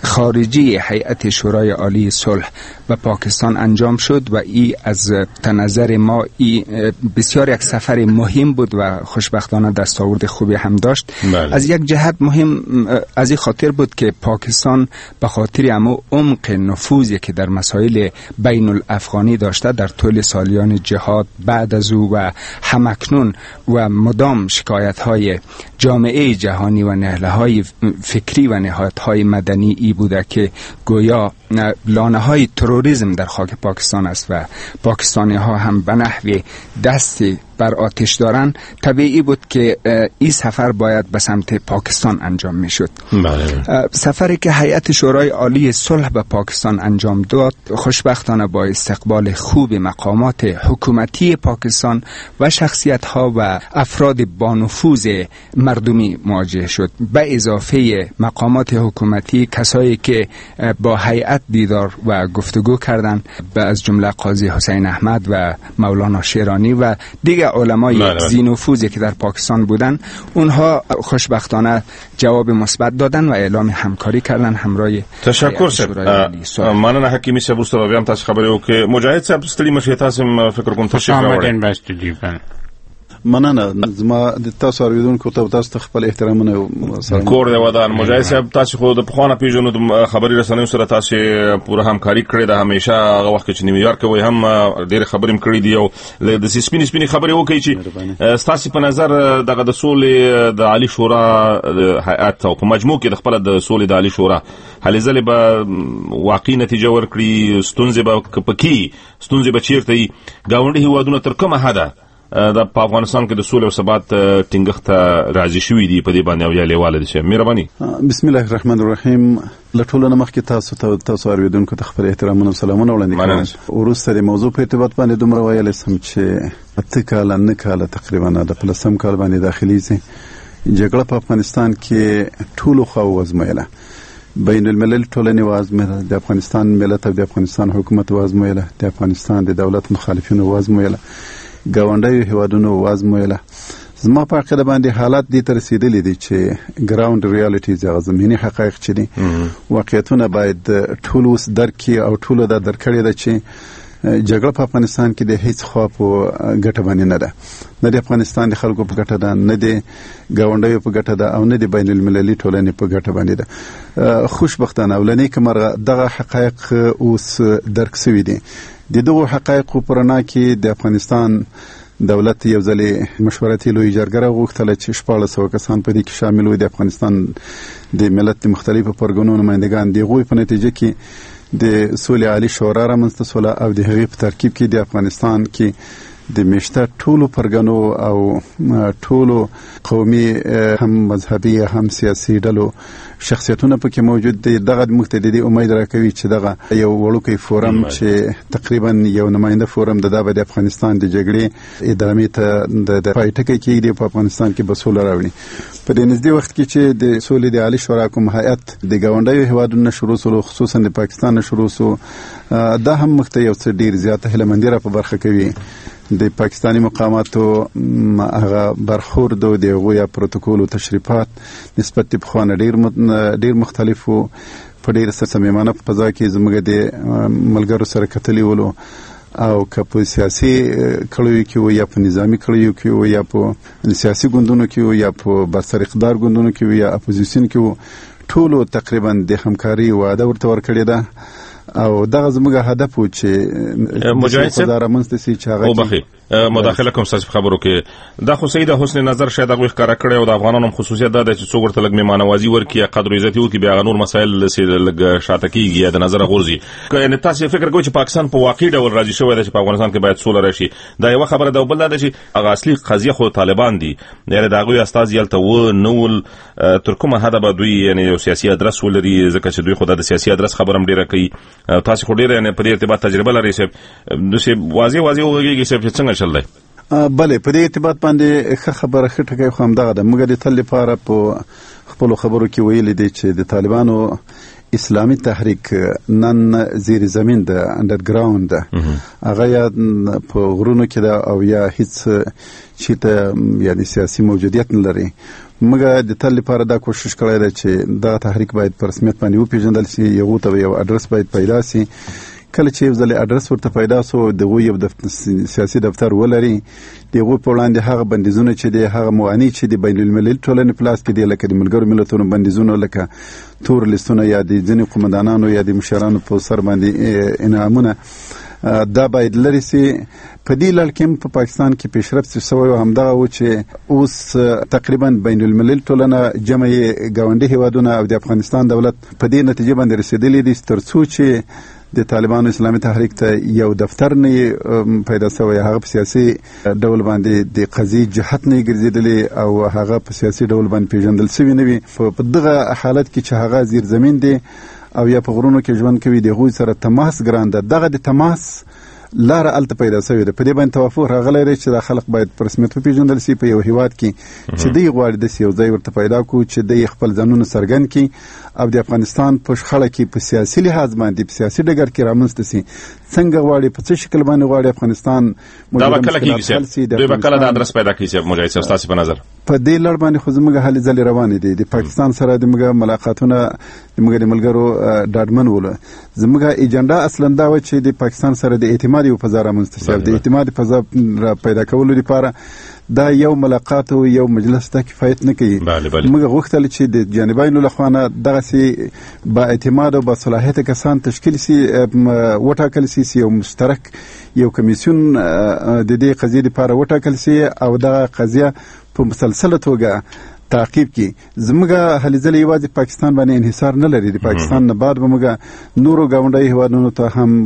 خارجی هیئت شورای عالی صلح و پاکستان انجام شد و ای از نظر ما ای بسیار یک سفر مهم بود و خوشبختانه دستاورد خوبی هم داشت. بله. از یک جهت مهم از این خاطر بود که پاکستان به خاطر امو عمق نفوذی که در مسائل بین الافغانی داشته در طول سالیان جهاد بعد از او و همکنون و مدام شکایت های جامعه جهانی و نهله های فکری و نهاد های مدنی ای بوده که گویا لانه های تروریسم در خاک پاکستان است و پاکستانی ها هم به نحوی دستی بر آتش دارن، طبیعی بود که این سفر باید به سمت پاکستان انجام می شد. بله. سفری که هیئت شورای عالی صلح به پاکستان انجام داد خوشبختانه با استقبال خوب مقامات حکومتی پاکستان و شخصیت ها و افراد با نفوذ مردمی مواجه شد. به اضافه مقامات حکومتی کسایی که با هیئت دیدار و گفتگو کردند، از جمله قاضی حسین احمد و مولانا شیرانی و دیگر علمای ذی‌نفوذی که در پاکستان بودن اونها خوشبختانه جواب مثبت دادن و اعلام همکاری کردن همراه. تشکر صاحب. مننه حکیمی صاحب. وروسته بیا هم تاسو خبرې وکړئ. مجاهد صاحب ستړي مشه تاسو فکر کوم تشریف راوړئ. مننه. زما د تاسو اوریدونکو ته تاسو ته خپل احترامونه سلام. کور دی ودان. مجاهد صاحب تاسو خو د پخوانه پیژنو د خبري رسنیو سره تاسو پوره همکاري کړې ده. همیشه هغه وخت چې نیویارک وي هم ډېر خبرې م کړې دي او د سپینې سپینې خبرې وکړي چې تاسو په نظر دغه د سولې د عالی شورا هیئت او په مجموع کې د خپل د سولې د عالی شورا هلې ځلې به واقعي نتیجه ورکړي. ستونزې به پکې ستونزې به چیرته ګاونډي هیوادونه تر کومه حده د افغانستان کې د سولې او ثبات ټینګښت راځي شوې دي په دې باندې او یا لیواله دي شه. مهرباني. بسم الله الرحمن الرحیم. لټول نه مخکې تاسو ته تاسو اوریدونکو ته خپل احترامونه او سلامونه وړاندې کوم. وروسته د موضوع په ارتباط باندې دومره ویل سم چې اته کال نه کال تقریبا د پلسم کال باندې داخلي سي جګړه په افغانستان کې ټول خو وزمایله. بین الملل ټولنې وازمایله، د افغانستان ملت او د افغانستان حکومت وازمایله، د افغانستان د دولت مخالفینو وازمایله، ګاونډیو هیوادونو وازمایله. زما په عقیده باندې حالات دې ته رسیدلي دي چې ګراوند ریالټیز هغه زمینی حقایق چې دي واقعیتونه باید ټول اوس درک کړي او ټول دا درک کړي ده چې جګړه په افغانستان کې د هیڅ خوا په ګټه باندې نه ده. نه د افغانستان د خلکو په ګټه ده، نه د ګاونډیو په ګټه ده او نه د بین المللي ټولنې په ګټه باندې ده. خوشبختانه اولنۍ کمرغه دغه حقایق اوس درک شوي دي. د دغه حقایقو په رڼا کې د افغانستان دولت یو ځلې مشورتي لوی جرګه غوښتله چې شپاړس سوه کسان په دې کې شامل وي. د افغانستان د ملت د مختلفو پرګنو نمایندګان د هغوی په نتیجه کې د سولې عالی شورا رامنځته سوله او د هغې په ترکیب کې د افغانستان کې د میشته ټولو پرګنو او ټولو قومي هم مذهبي هم سیاسي ډلو شخصیتونه پکې موجود دي. دغه موږ ته د دې امید راکوي چې دغه یو وړوکی فورم چې تقریبا یو نماینده فورم د د افغانستان د جګړې ادامې ته د پای ټکی کېږدي په افغانستان کې به سوله راوړي. په دې نږدې وخت کې چې د سولې د عالی شورا کوم هیئت د ګاونډیو هیوادونو شروع سو، خصوصا د پاکستان نه شروع سو، دا هم موږ ته یو څه ډیر زیاته هیلهمندي را په برخه کوي. د پاکستانی مقاماتو هغه برخورد او د هغوی پروتوکول او تشریفات نسبت په خوانه ډیر ډیر مختلف وو. په ډیر صمیمانه فضا کې زموږ د ملګرو سره کتلی ولو او که په سیاسي کړیو کې و یا په نظامی کړیو کې و یا په سیاسي ګوندونو کې و یا په برسر اقتدار ګوندونو کې و یا اپوزیشن کې و، ټولو تقریبا د همکاري وعده ورته ورکړې ده او دغه زموږ هدف و چې مجاهد صدر منځ ته سي چې هغه وبخي مداخله کوم څه خبرو کې دا خو سید حسن نظر شاید هغه ښکارا کړی او د افغانانو خصوصیت دا چې څو ورته لګ میمانوازي ورکی قدر عزت یو کې بیا غنور مسایل سي لګ شاته کیږي د نظر غورځي. که تاسو فکر کوئ چې پاکستان په واقعي ډول راځي شوی دی چې په افغانستان کې باید سوله راشي، دا یو خبره ده. بل دا چې هغه اصلي قضیه خو طالبان دي، یعنی دا غوي استاد یلته و نول تر کومه حدا به دوی یعنی یو سیاسي ادرس ولري، ځکه چې دوی خو د سیاسي ادرس خبرم ډیره کوي. تاسو خو ډیره نه په دې ارتباط تجربه لرئ چې دوی واضح واضح وګورئ چې څنګه چل دی. بله په دې ارتباط باندې ښه خبره ښه ټکی خو همدغه ده. موږ د تل لپاره په خپلو خبرو کې ویلي دي چې د طالبانو اسلامي تحریک نن زیر زمین ده، انډرګراوند ده، هغه یا په غرونو کې ده او یا هیڅ چې ته یعنی سیاسي موجودیت نه لري. موږ د تل لپاره دا کوشش کړی ده چې دا تحریک باید په رسمیت باندې وپېژندل سي، یو ته یو اډرس باید پیدا سي. کله چې یو ځل اډرس ورته پیدا سو دغه یو د سیاسي دفتر ولري، دغه په وړاندې هغه بندیزونه چې دی، هغه موانع چې دی بین المللي ټولنې پلاس کې دی، لکه د ملګرو ملتونو بندیزونه، لکه تور لیستونه یا د ځینې قومندانانو یا د مشرانو په سر باندې انعامونه، دا باید لري سي. په دې لړ کې په پاکستان کې پیشرفت شوی او همدغه و چې اوس تقریبا بین الملل ټولنه جمع ګاونډي هیوادونه او د افغانستان دولت په دې نتیجه باندې رسیدلی دي ترڅو چې د طالبانو اسلامي تحریک ته یو دفتر نه پیدا شوی، هغه په سیاسي ډول باندې د قضیې جهت نه ګرځیدلی او هغه په سیاسي ډول باندې پیژندل شوی نه وي. په دغه حالت کې چې هغه زیر زمین دی او یا په غرونو کې ژوند کوي، د هغوی سره تماس ګران ده. دغه د تماس لار الته پیدا شوې ده. په دې باندې توافق راغلی دی چې دا خلک باید په رسمیت وپېژندل شي په یو هیواد کې چې دوی غواړي داسې یو ځای ورته پیدا کړو چې دوی خپل ځانونه څرګند کړي او د افغانستان په شخړه کې په سیاسي لحاظ باندې په سیاسي ډګر کې رامنځته شي. څنګه غواړي په څه شکل باندې غواړي افغانستان دا به کله کېږي دوی به کله د ادرس پیدا کړي چې مجاهد صاحب ستاسو په نظر په دې لړ باندې خو زموږ هلې ځلې روانې دي. د پاکستان سره د موږ ملاقاتونه د موږ د ملګرو ډاډمن ول. زموږ ایجنډا اصلا دا و چې د پاکستان سره د اعتماد یو فضا رامنځته شي. د اعتماد فضا پیدا کولو لپاره دا یو ملاقات او یو مجلس ته کفایت نه کوي. موږ غوښتل چې د جانبینو لخوا دغه سي با اعتماد او با صلاحیت کسان تشکیل سي وټاکل سي یو مشترک یو کمیسیون د دې قضیې لپاره وټاکل سي او دغه قضیه په مسلسله توګه تعقیب کی. زموږ هلې ځلې یوازې پاکستان باندې انحصار نه لري. د پاکستان نه بعد به موږ نورو ګاونډي هیوادونو ته هم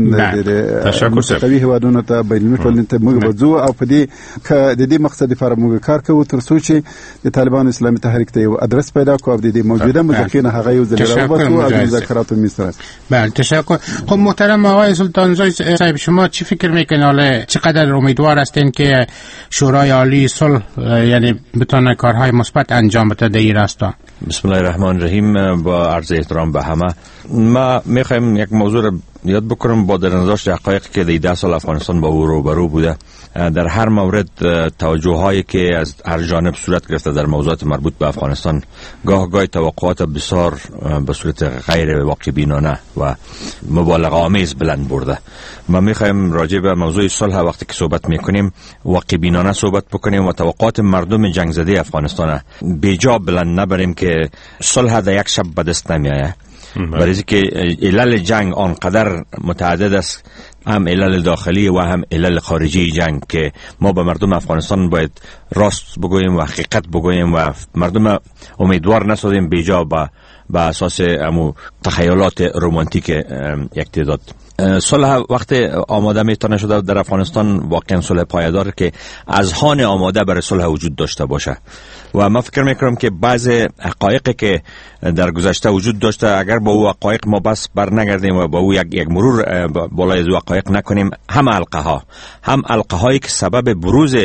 د مستقوي هیوادونو ته بین المللي ته موږ وځو او په دې د دې مقصد لپاره موږ کار کوو تر څو چې د طالبان اسلامي تحریک ته یو ادرس پیدا کوو او د دې موجوده مذاکرین هغه یو ځل راوباسو او مذاکرات میسر. بله تشکر. خب محترم آقای سلطانزای صاحب شما چی فکر میکنید حالا چقدر امیدوار هستین که شورای عالی صلح یعنی بتونه کارهای مثبت انجام بده در این راستا؟ بسم الله الرحمن الرحیم. با عرض احترام به همه ما میخوایم یک موضوع را یاد بکنم با در نظر حقایقی که در ده سال افغانستان با او روبرو بوده. در هر مورد توجه هایی که از هر جانب صورت گرفته در موضوعات مربوط به افغانستان گاه گاه توقعات بسیار به صورت غیر واقع بینانه و مبالغه آمیز بلند برده. ما میخوایم راجع به موضوع صلح وقتی که صحبت میکنیم واقع بینانه صحبت بکنیم و توقعات مردم جنگ زده افغانستان بیجا بلند نبریم که صلح در یک شب به دست نمیآید. برای اینکه علل جنگ آنقدر متعدد است، هم علل داخلی و هم علل خارجی جنگ، که ما به مردم افغانستان باید راست بگوییم و حقیقت بگوییم و مردم امیدوار نسازیم بیجا با به اساس امو تخیلات رمانتیک یک تعداد. صلح وقت آماده میتونه شده در افغانستان واقعا صلح پایدار که اذهان آماده برای صلح وجود داشته باشه و من فکر میکنم که بعض حقایقی که در گذشته وجود داشته اگر با او حقایق ما بس بر نگردیم و با او یک, یک مرور بالای از او حقایق نکنیم، هم حلقه ها هم حلقه هایی که سبب بروز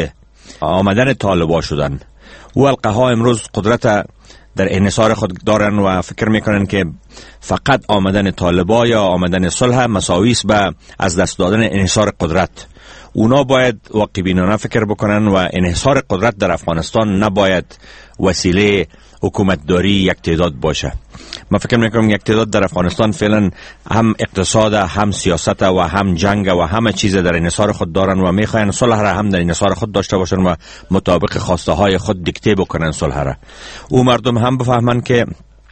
آمدن طالبان شدن، او حلقه ها امروز قدرت در انحصار خود دارن و فکر میکنن که فقط آمدن طالبان یا آمدن صلح مساوی است به از دست دادن انحصار قدرت. اونا باید واقع‌بینانه فکر بکنن و انحصار قدرت در افغانستان نباید وسیله حکومتداری یک تعداد باشه. من فکر میکنم یک تعداد در افغانستان فعلا هم اقتصاد، هم سیاست و هم جنگ و همه چیز در انحصار خود دارن و میخواین صلح را هم در انحصار خود داشته باشن و مطابق خواسته های خود دیکته بکنن صلح را. او مردم هم بفهمن که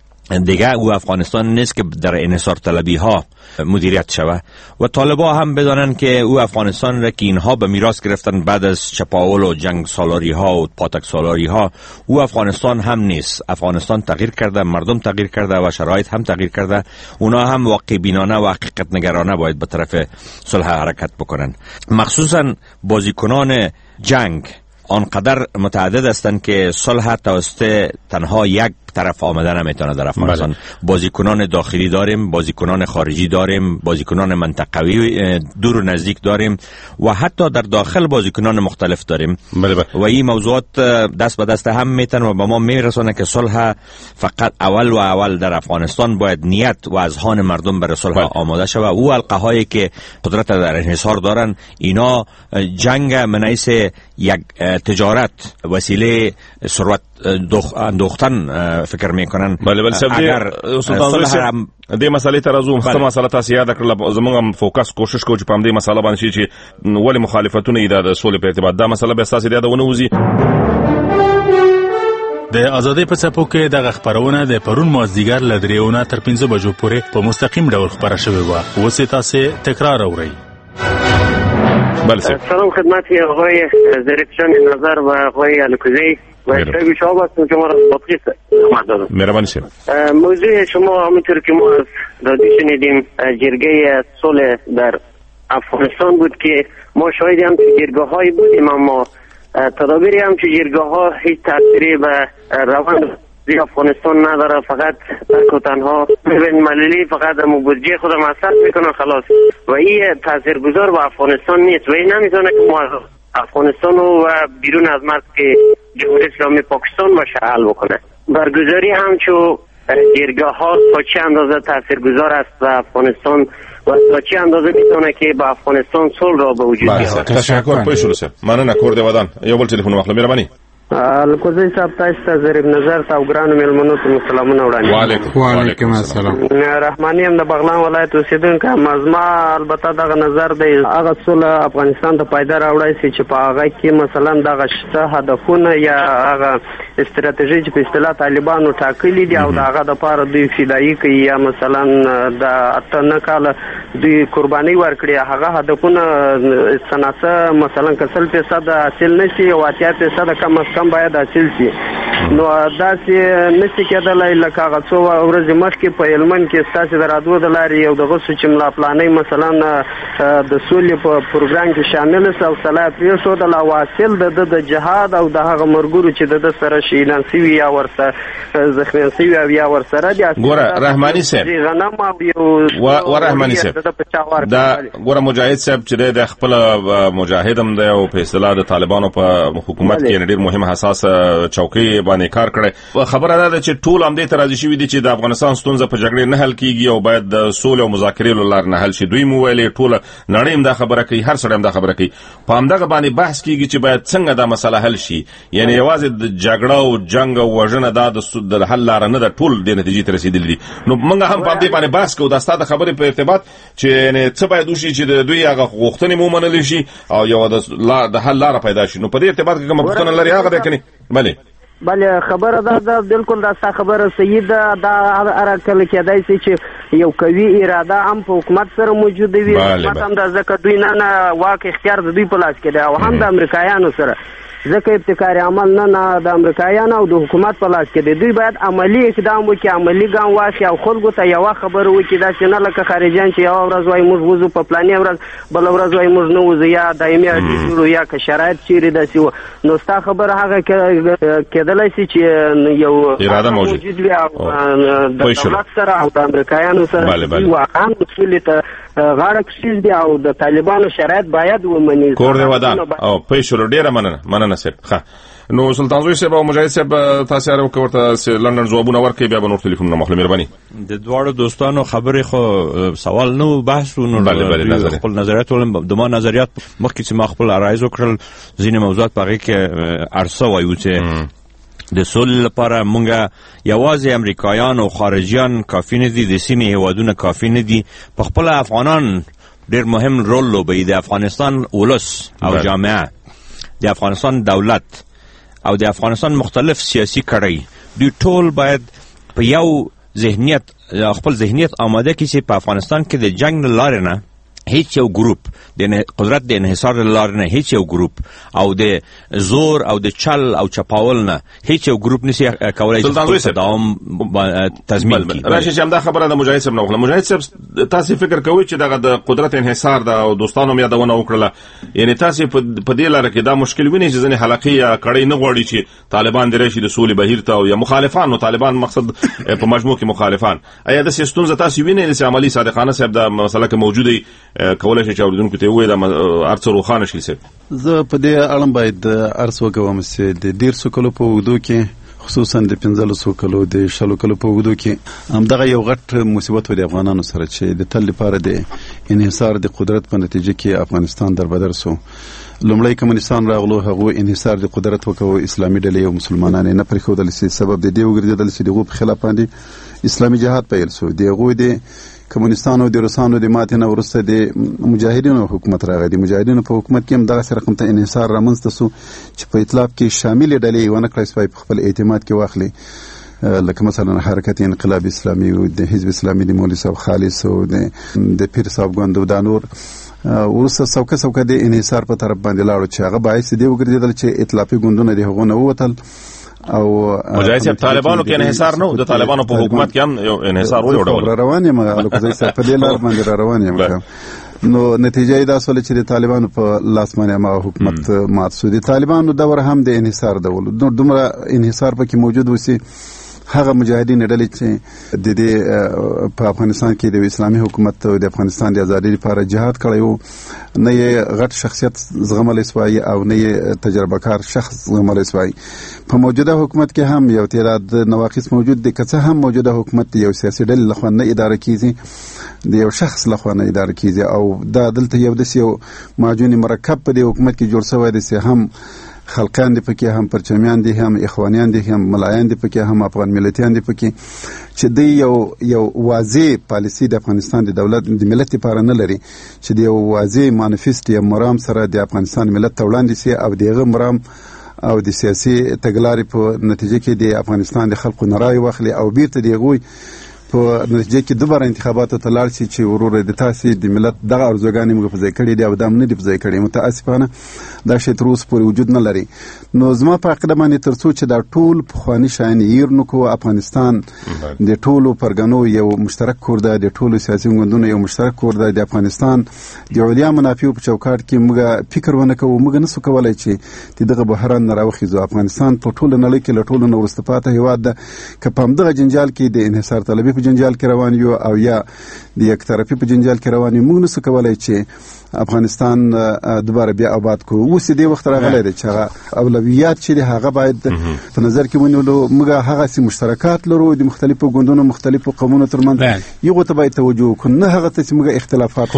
دیگه او افغانستان نیست که در انحصار طلبی ها مدیریت شوه و طالبا هم بدانن که او افغانستان را که اینها به میراث گرفتن بعد از چپاول و جنگ سالاری ها و پاتک سالاری ها، او افغانستان هم نیست. افغانستان تغییر کرده، مردم تغییر کرده و شرایط هم تغییر کرده. اونا هم واقع بینانه و حقیقت نگرانه باید به طرف صلح حرکت بکنن. مخصوصا بازیکنان جنگ آنقدر متعدد هستند که صلح توسط تنها یک طرف آمده نمیتونه در افغانستان. بازیکنان داخلی داریم، بازیکنان خارجی داریم، بازیکنان منطقوی دور و نزدیک داریم و حتی در داخل بازیکنان مختلف داریم. بله بله. و این موضوعات دست به دست هم میتن و به ما میرسونه که صلح فقط اول و اول در افغانستان باید نیت و اذهان مردم برای صلح بله. آماده شود. او حلقه هایی که قدرت در انحصار دارن، اینا جنگ منعیس یک تجارت وسیله ثروت اندوختن فکر میکنن. بله بله سب اگر صلح دې مسالې ته راځو. خپل مسله تاسو یاد کړل، زموږ فوکس کوشش کوو چې په دې مسله باندې شي چې ولې مخالفتونه د سولې په ارتباط دا مسله به تاسو یاد ونوځي. د ازادۍ په څپو کې د خبرونه د پرون مازدیګر ل دریونه تر پنځه بجو پورې په مستقیم ډول خبره شوې و. اوس تاسو تکرار اورئ. بله سلام خدمت آقای زرکشان نظر و آقای الکوزی و شایب شما هستم که ما را باطقی مدادم. مهربانی شما. موضوع شما همونطور که ما از رادیو شنیدیم جرگه صلح در افغانستان بود که ما شاهدی هم که جرگاه هایی بودیم، اما تدابیری هم که جرگاه ها هیچ تأثیری به روند ارضی افغانستان نداره، فقط تک و تنها بین مللی فقط بودجه خود مصرف میکنه خلاص و این تاثیرگذار به افغانستان نیست و این نمیتونه که ما افغانستان و بیرون از مرز که جمهوری اسلامی پاکستان باشه حل بکنه. برگزاری همچو جرگه ها تا چه اندازه تاثیرگذار است و افغانستان و تا چه اندازه میتونه که با افغانستان صلح را به وجود بیاره. تشکر پوه شو مننه کور دی ودان یو بل ټلیفون واخله مهرباني. الکوزی صاحب تاسو ته ضریب نظر تا ګرانو ملمنو ته سلامونه وړاندې. وعلیکم السلام. رحمانی هم د بغلان ولایت اوسیدونکو مزما البته دغه نظر دی هغه څول افغانستان ته پیدا راوړی چې په هغه کې مثلا دغه شته هدفونه یا هغه استراتیژي چې په اصطلاح طالبانو ټاکلي دي او دغه د پاره دوی فدایي کوي یا مثلا د اته نه کال دوی قرباني ورکړي هغه هدفونه سناسه مثلا کسل فیصد حاصل نشي او اتیا فیصد کم کم باید حاصل شي. نو داسې نشي کېدلی لکه هغه څو ورځې مخکې په هلمند کې ستاسې د رادیو د لارې یو دغه څه چې ملا پلانۍ مثلا د سولې په پروګرام کې شامل سه او سلا پرېښودل او حاصل د ده د جهاد او د هغه ملګرو چې د ده سره شهیدان سوي یا ورسره زخمیان سوي او یا ورسره دي. ګوره رحماني صاحب غنم او یو و رحماني صاحب دا ګوره مجاهد صاحب چې د خپل مجاهد هم دی او په اصطلاح د طالبانو په حکومت کې ډېر مهم حساس چوکۍ باندې کار کړی. خبره ده چې ټول هم دې ته راضي شوي دي چې د افغانستان ستونزه په جګړې نه حل کیږي او باید د سولې او مذاکرې له لارې نه حل شي. دوی مو ویلې ټوله نړۍ هم دا خبره کوي، هر سړی هم دا خبره کوي. په همدغه باندې بحث کیږي چې باید څنګه دا مسله حل شي. یعنی یوازې د جګړه او جنگ او وژنه دا د حل لاره نه ده، ټول دې نتیجې ته رسېدلي دي. نو موږ هم په دې باندې بحث کوو د ستا د خبرې په ارتباط چې یعنې څه باید وشي چې د دوی هغه غوښتنې مو ومنلی شي او یوه د حل لاره پیدا شي. نو په دې ارتباط کې کومه پوښتنه لري هغه دی که نه؟ بلې بله خبره ده ده بالکل دا ستا خبره صحیح ده. دا هر کله کېدای شي چې یو قوي اراده هم په حکومت سره موجوده وي. حکومت هم دا ځکه دوی نه نه واک اختیار د دوی په لاس کې دی او هم د امریکایانو سره ځکه ابتکار عمل نه نه د امریکایانو او د حکومت په لاس کې دی. دوی باید عملی اقدام وکړي، عملی ګام واخلي او خلکو ته یوه خبره وکړي، داسې نه لکه خارجیان چې یوه ورځ وایي موږ وځو په فلاني ورځ بله ورځ وایي موږ نه وځو یا دایمي اړیکې جوړو یا که شرایط چیرې داسې و. نو ستا خبره هغه کېدلی شي چې یو اراده موجود وي او د دولت سره او د امریکایانو سره دوی واقعا سولې ته غاړه کښېږدي او د طالبانو شرایط باید ومني. کور دی ودان او پیشلو ډېره مننه مننه صاحب. ښه نو سلطان زوی صاحب او مجاهد صاحب تاسو هر وخت ورته لندن ځوابونه ورکړئ بیا به نور ټلیفونونه مخله مهرباني. د دواړو دوستانو خبرې خو سوال نه بحث نو خپل نظریات ولم د ما نظریات مخکې چې ما خپل عرایض وکړل ځینې موضوعات په هغې کې عرصه وایو چې د سولې لپاره مونږه یوازې امریکایان او خارجیان کافي نه دي، د سیمې هیوادونه کافي نه دي. په خپله افغانان ډېر مهم رول لوبوي. د افغانستان ولس او جامعه، د افغانستان دولت او د افغانستان مختلف سیاسي کړۍ دوی ټول باید په یو ذهنیت خپل ذهنیت آماده کړي چې په افغانستان کې د جنگ له لارې نه هیڅ یو ګروپ د قدرت د انحصار له لارې نه هیڅ یو ګروپ او د زور او د چل او چپاول نه هیڅ یو ګروپ نشي کولای چې دوام تضمین کړي. راشي چې همدا خبره د مجاهد صاحب نه وکړه. مجاهد صاحب تاسو فکر کوئ چې دغه د قدرت انحصار د او دوستانو مې یادونه وکړله، یعنی تاسو په دې لاره کې دا مشکل وینئ چې ځینې حلقې یا کړۍ نه غواړي چې طالبان د راشي د سولې بهیر ته او یا مخالفان، نو طالبان مقصد په مجموع کې مخالفان، آیا د ستونزه تاسو وینئ چې عملی صادقانه صاحب دا مسله کې موجوده کولای شي چې اوریدونکو ته وایي دا ارڅ روخانه شي؟ صاحب زه په دې اړه باید ارڅ وکوم چې د ډېر کلو په اوږدو کې خصوصا د پنځلسو کلو د شلو کلو په اوږدو کې همدغه یو غټ مصیبت و د افغانانو سره چې د تل لپاره د انحصار د قدرت په نتیجه کې افغانستان دربدر سو. لومړی کمونستان راغلو، هغه انحصار د قدرت وکړو، اسلامي ډلې او مسلمانان نه پرېښودل چې سبب د دې وګرځېدل چې دغه په خلاف باندې اسلامي جهاد پیل شو. دغه د کمونستانو د روسانو د ماتې نه وروسته د مجاهدینو حکومت راغی. د مجاهدینو په حکومت کې هم دغه رقم ته انحصار رامنځته شو چې په اطلاف کې شامل ډلې ونه کړای سوای په خپل اعتماد کې واخلي، لکه مثلا حرکت انقلاب اسلامي او د حزب اسلامي د مولوي صاحب خالص او د پیر صاحب ګوند او د نور ورسره څوکه څوکه د انحصار په طرف باندې لاړو چې هغه باعث دی وګرځیدل چې ائتلافي ګوندونه د هغو نه ووتل او مجاهد صاحب طالبانو کې انحصار نه د طالبانو په حکومت کې هم یو انحصار و جوړول روان یم الکوزي صاحب په دې لار باندې روان یم. نو نتیجه دا سول چې د طالبانو په لاس باندې ما حکومت مات شو. د طالبانو دور هم د انحصار ډول نو دومره انحصار پکې موجود وسی هغه مجاهدین ډلې چې د دې په افغانستان کې د اسلامي حکومت او د افغانستان د ازادۍ لپاره جهاد کړی وو، نه یې غټ شخصیت زغملی سوای او نه یې تجربه کار شخص زغملی سوای. په موجوده حکومت کې هم یو تعداد نواقص موجود دي، که څه هم موجوده حکومت یو سیاسي ډلې لخوا نه اداره کیږي، د یو شخص لخوا نه اداره کیږي، او دا دلته یو داسې یو معجون مرکب په دې حکومت کې جوړ شوی دی چې هم خلقان دي پکې، هم پرچمیان دي، هم اخوانیان دي، هم ملایان دي پکې، هم افغان ملتیان دي پکې، چې د یو یو واضح پالیسی د افغانستان د دولت د ملت لپاره نه لري، چې د یو واضح مانیفست یا مرام سره د افغانستان ملت ته وړاندې سي او دغه مرام او د سیاسي تګلارې په نتیجه کې د افغانستان د خلکو نه رای واخلي او بیرته د هغوی په نتیجه کې دوباره انتخاباتو ته لاړ شي چې ورور د تاسې د ملت دغه ارزوګانې موږ په ځای کړي دي او دا نه دي په ځای کړي. متاسفانه دا شی تر اوسه پورې وجود نه لري. نو زما په عقیده باندې تر څو چې دا ټول پخواني شیان هیر نه کړو، افغانستان د ټولو پرګنو یو مشترک کور دی، د ټولو سیاسي ګوندونو یو مشترک کور دی، د افغانستان د علیا منافعو په چوکاټ کې موږ فکر ونه کوو، موږ نسو کولی چې دغه بحران نه راوخیځو. افغانستان په ټوله نړۍ کې له ټولو نه وروسته پاته هېواد ده، که په همدغه جنجال کې د انحصار طلبي په جنجال کې روان یو او یا د یک طرفي په جنجال کې روان یو، موږ نسو کولی چې افغانستان دوباره بیا آباد کو. اوس دې وخت راغلی دی چې هغه اولویات چې دي هغه باید په نظر کې ونیولو. موږ هغسې مشترکات لرو د مختلفو ګوندونو مختلفو قومونو ترمنځ، یغو ته باید توجه وکړو، نه هغه ته چې موږ اختلافات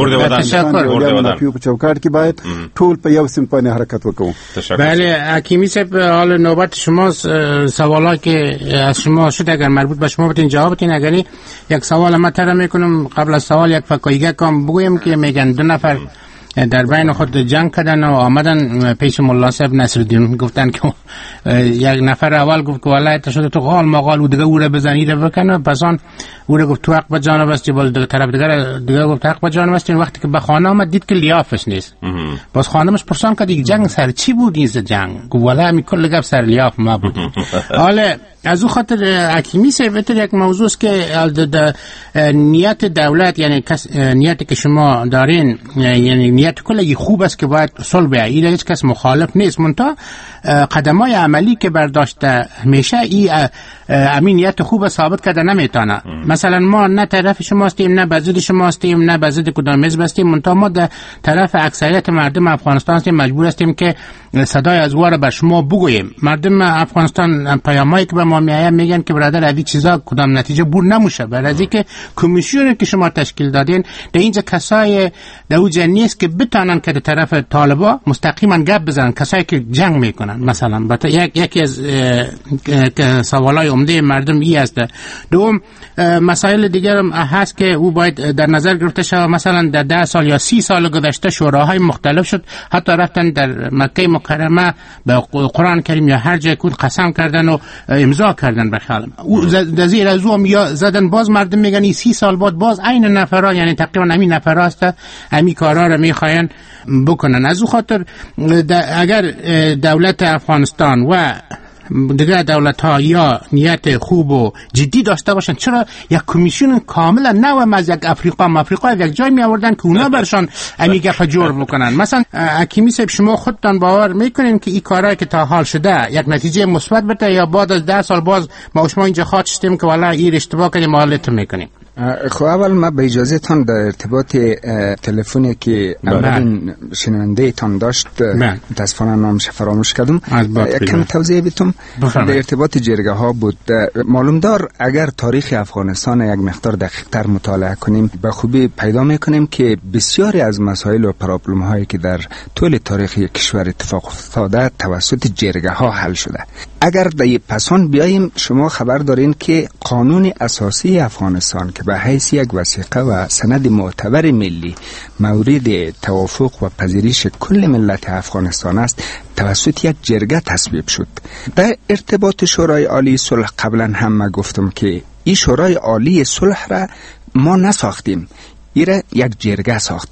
په چوکاټ کې باید ټول په یو سمت باندې حرکت وکړو. بله حکیمی صاحب، حالا نوبت شماست. سوالا که از شما شد اگر مربوط به شما بتین جواب بدین. اگر یک سوال مطرح میکنم، قبل از سوال یک فکایگه کام بگویم که میگن دو نفر در بین خود جنگ کردن و آمدن پیش ملا صاحب نصرالدین، گفتن که یک نفر اول گفت که والله تا شده تو قال مقال و دیگه او را بزنی را بکنه، پس آن او را گفت تو حق به جان بستی، بل دیگه طرف دیگه دیگه گفت حق به جان بستی. وقتی که به خانه آمد دید که لیافش نیست، باز خانمش پرسان کرد یک جنگ سر چی بود این جنگ؟ گفت والله همی کل گپ سر لیاف ما بود. حالا از او خاطر حکیمی صاحب یک موضوع است که نیت دولت، یعنی نیتی که شما دارین، یعنی نیت کلی خوب است که باید صلح بیاید، این هیچ کس مخالف نیست، منتها قدمای عملی که برداشته میشه این امنیت خوب ثابت کرده نمیتونه. مثلا ما نه طرف شما هستیم، نه بزد شما هستیم، نه بزد کدام حزب هستیم، منتها ما در طرف اکثریت مردم افغانستان هستیم، مجبور هستیم که صدای از واره به شما بگوییم. مردم افغانستان پیامایی که به ما میآید میگن که برادر از این چیزا کدام نتیجه بور نمیشه، برای از اینکه کمیسیونی که شما تشکیل دادین در اینجا کسای در اوجه نیست که بتونن که در طرف طالبا مستقیما گپ بزنن، کسایی که جنگ میکنن. مثلا یک یکی از سوالای عمده مردم این است. دوم مسائل دیگر هم هست که او باید در نظر گرفته شود. مثلا در ده سال یا سی سال گذشته شوراهای مختلف شد، حتی رفتن در مکه مکرمه به قرآن کریم یا هر جای کود قسم کردن و امضا کردن به خالم. او در زیر از او یا زدن، باز مردم میگن این سی سال بعد باز عین نفرا، یعنی تقریبا همین نفرا است، همین کارا رو میخواین بکنن. از او خاطر اگر دولت افغانستان و دیگر دولت ها یا نیت خوب و جدی داشته باشن، چرا یک کمیسیون کاملا نو از یک افریقا افریقا یک جای می آوردن که اونا برشان امی گپ جور بکنن؟ مثلا حکیمی صاحب، شما خودتان باور میکنین که این کارهایی که تا حال شده یک نتیجه مثبت بده، یا بعد از ده سال باز ما شما اینجا خاط شدیم که والله این اشتباه کردیم حالت میکنیم؟ خب اول ما به اجازه تان در ارتباط تلفنی که اولین شنونده تان داشت متاسفانه نامش فراموش کردم، یک کم توضیح بدم. در ارتباط جرگه ها بود. معلوم دار اگر تاریخ افغانستان یک مقدار دقیق تر مطالعه کنیم به خوبی پیدا میکنیم که بسیاری از مسائل و پرابلم هایی که در طول تاریخ کشور اتفاق افتاده توسط جرگه ها حل شده. اگر در پسان بیاییم، شما خبر دارین که قانون اساسی افغانستان که به حیث یک وثیقه و سند معتبر ملی مورد توافق و پذیرش کل ملت افغانستان است، توسط یک جرگه تصویب شد. در ارتباط شورای عالی صلح قبلا هم ما گفتم که این شورای عالی صلح را ما نساختیم، این را یک جرگه ساخت.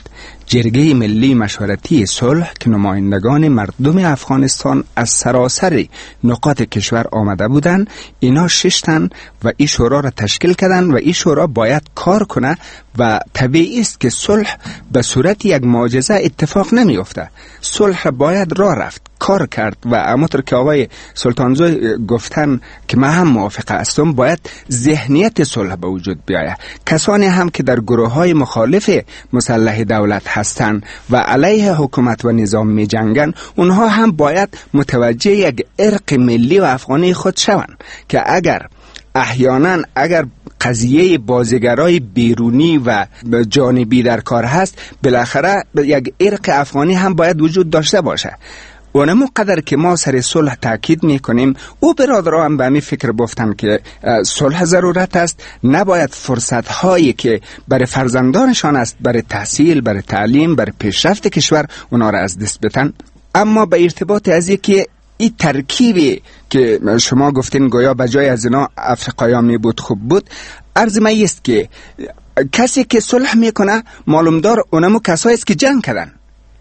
جرگه ملی مشورتی صلح که نمایندگان مردم افغانستان از سراسر نقاط کشور آمده بودند، اینا ششتن و این شورا را تشکیل کردن و این شورا باید کار کنه و طبیعی است که صلح به صورت یک معجزه اتفاق نمیفته. صلح را باید راه رفت، کار کرد و همونطور که آقای سلطانزوی گفتن که من هم موافقه هستم، باید ذهنیت صلح به وجود بیاید. کسانی هم که در گروه های مخالف مسلح دولت هستند و علیه حکومت و نظام می جنگن، اونها هم باید متوجه یک ارق ملی و افغانی خود شوند که اگر احیانا اگر قضیه بازیگرای بیرونی و جانبی در کار هست، بالاخره یک ارق افغانی هم باید وجود داشته باشه. اونمو قدر که ما سر صلح تاکید میکنیم، او برادران هم به همین فکر گفتن که صلح ضرورت است. نباید فرصت هایی که برای فرزندانشان است، برای تحصیل، برای تعلیم، برای پیشرفت کشور، اونا را از دست بدن. اما به ارتباط از اینکه این ترکیبی که شما گفتین گویا بجای از اینا افریقایی می بود خوب بود، عرض من است که کسی که صلح میکنه معلومدار اونمو کسایی است که جنگ کردن.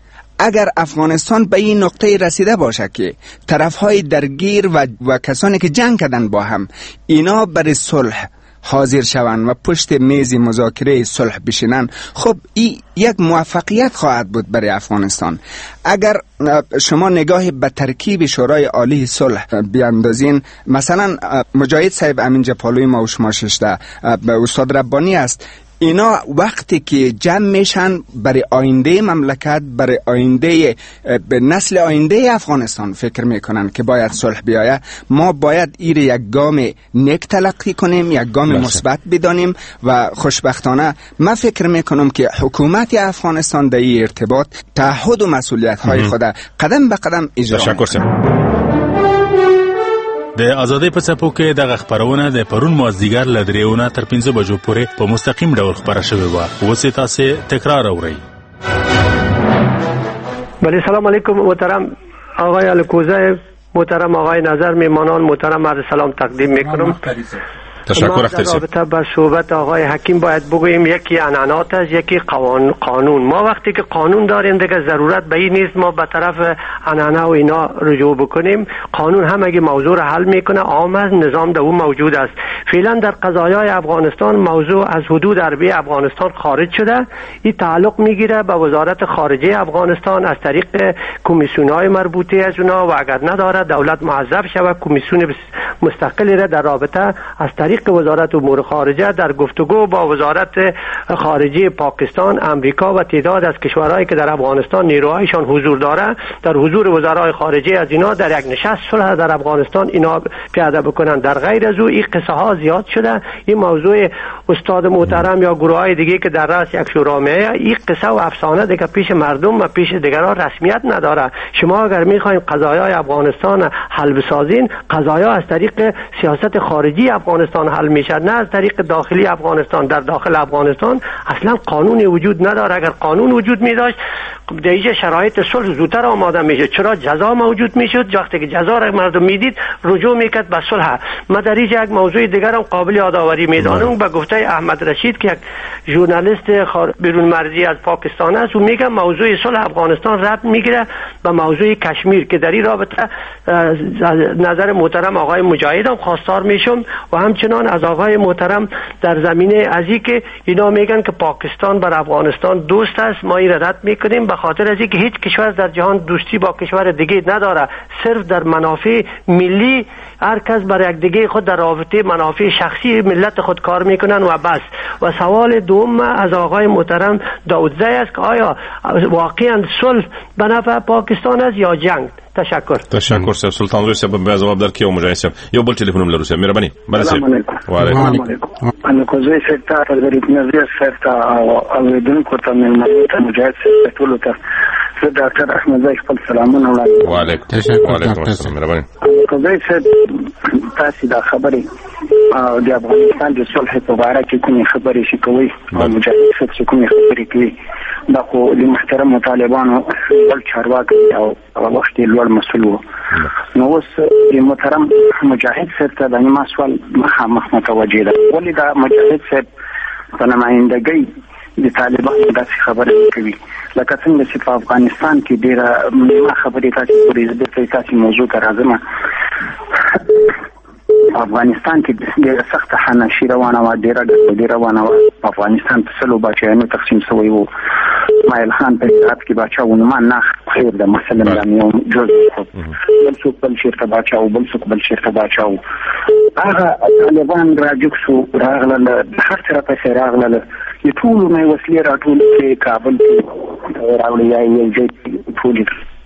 اگر افغانستان به این نقطه رسیده باشه که طرفهای درگیر و, و کسانی که جنگ کردن با هم اینا برای صلح حاضر شوند و پشت میز مذاکره صلح بشینن، خب این یک موفقیت خواهد بود برای افغانستان. اگر شما نگاه به ترکیب شورای عالی صلح بیاندازین، مثلا مجاهد صاحب امین جپالوی ما و شما ششته، استاد ربانی است، اینا وقتی که جمع میشن برای آینده مملکت، برای آینده به نسل آینده افغانستان فکر میکنن که باید صلح بیاید، ما باید این یک گام نیک تلقی کنیم، یک گام مثبت بدانیم و خوشبختانه من فکر میکنم که حکومت افغانستان در این ارتباط تعهد و مسئولیت های خود قدم به قدم اجرا میکنه. د ازادۍ په څپو کې دغه خبرونه د پرون مازدیګر له درېونه تر پنځه بجو پورې په مستقیم ډول خبره شوې وه. اوس یې تاسې تکرار اورئ. بله، سلام علیکم محترم آقای الکوزه، محترم آقای نظر، میمانان محترم، عرض سلام تقدیم میکنم. تشکر. در رابطه با صحبت آقای حکیم باید بگوییم یکی عنعنات است، یکی قانون. ما وقتی که قانون داریم دیگه ضرورت به این نیست ما به طرف عنعنه و اینا رجوع بکنیم. قانون هم اگه موضوع را حل میکنه، عام است، نظام در اون موجود است. فعلا در قضایای افغانستان موضوع از حدود عربی افغانستان خارج شده. این تعلق میگیره به وزارت خارجه افغانستان از طریق کمیسیون‌های مربوطه از اونا و اگر نداره دولت معذب شود کمیسیون مستقلی را در رابطه از طریق وزارت امور خارجه در گفتگو با وزارت خارجه پاکستان، امریکا و تعداد از کشورهایی که در افغانستان نیروهایشان حضور داره، در حضور وزرای خارجه از اینا در یک نشست صلح در افغانستان اینا پیاده بکنن. در غیر از او این قصه ها زیاد شده. این موضوع استاد محترم یا گروه های دیگه که در راس یک شورا میه، این قصه و افسانه دیگه پیش مردم و پیش دیگران رسمیت نداره. شما اگر میخواین قضایای افغانستان حل بسازین، قضایا از طریق سیاست خارجی افغانستان حل میشه، نه از طریق داخلی افغانستان. در داخل افغانستان اصلا قانونی وجود نداره. اگر قانون وجود می داشت در اینجا شرایط صلح زودتر آماده میشه. چرا جزا موجود میشد؟ وقتی که جزا را مردم میدید رجوع میکرد به صلح. ما در اینجا یک موضوع دیگر هم قابل یادآوری میدانم به گفته احمد رشید که یک ژورنالیست بیرون مرزی از پاکستان است. او میگه موضوع صلح افغانستان ربط میگیره به موضوع کشمیر که در این رابطه نظر محترم آقای مجاهد هم خواستار میشم و همچنان از آقای محترم در زمینه از این که اینا میگن که پاکستان بر افغانستان دوست است. ما این رد میکنیم به خاطر از اینکه هیچ کشور در جهان دوستی با کشور دیگه نداره. صرف در منافع ملی هر کس برای یک دیگه خود در رابطه منافع شخصی ملت خود کار میکنن و بس. و سوال دوم از آقای محترم داودزی است که آیا واقعا صلح به نفع پاکستان است یا جنگ؟ تشکر. تشکر صاحب. سلطان زوی صاحب به جواب درکې او مجاهد صاحب یو بل ټلیفون لرو صاحب مهرباني. السلام علیکم. وعلیکم السلام. انا کوزي ستا د ریټنزي ستا او دونکو ته مې مجاهد صاحب ټول ته زه ډاکټر احمد زاهد خپل سلامونه وړاندې. وعلیکم وعلیکم السلام. مهرباني. کوزي صاحب تاسو دا خبرې د افغانستان د صلح په اړه کې کومې خبرې شي کوي او مجاهد صاحب چې کومې خبرې کوي دا خو د محترم طالبانو بل چارواکي او وخت یې لوړ مسؤل وو. نو اوس د محترم مجاهد صاحب ته د ما سوال مخامخ متوجه ده، ولې دا مجاهد صاحب په نمایندګۍ د طالبانو داسې خبرې کوي؟ لکه څنګه چې په افغانستان کې ډېره مهمه خبرې تاسو پرې د تاسو موضوع ته راځم. افغانستان کې ډېره سخته حناشي روانه وه، ډېره ګډوډي روانه وه. په افغانستان په سلو باچایانو تقسیم شوی و. اسماعیل خان په هرات کې باچا و، نو ما نه خیر ده مثلا دا مې یو جز بل څوک بل چېرته باچا و، بل څوک بل چېرته باچا و. هغه طالبان راجوک شو، راغلل د هر طرفه پسې راغلل، د ټولو نه یې وسلې راټول کړې، کابل کې راوړې یا یو ځای ټولې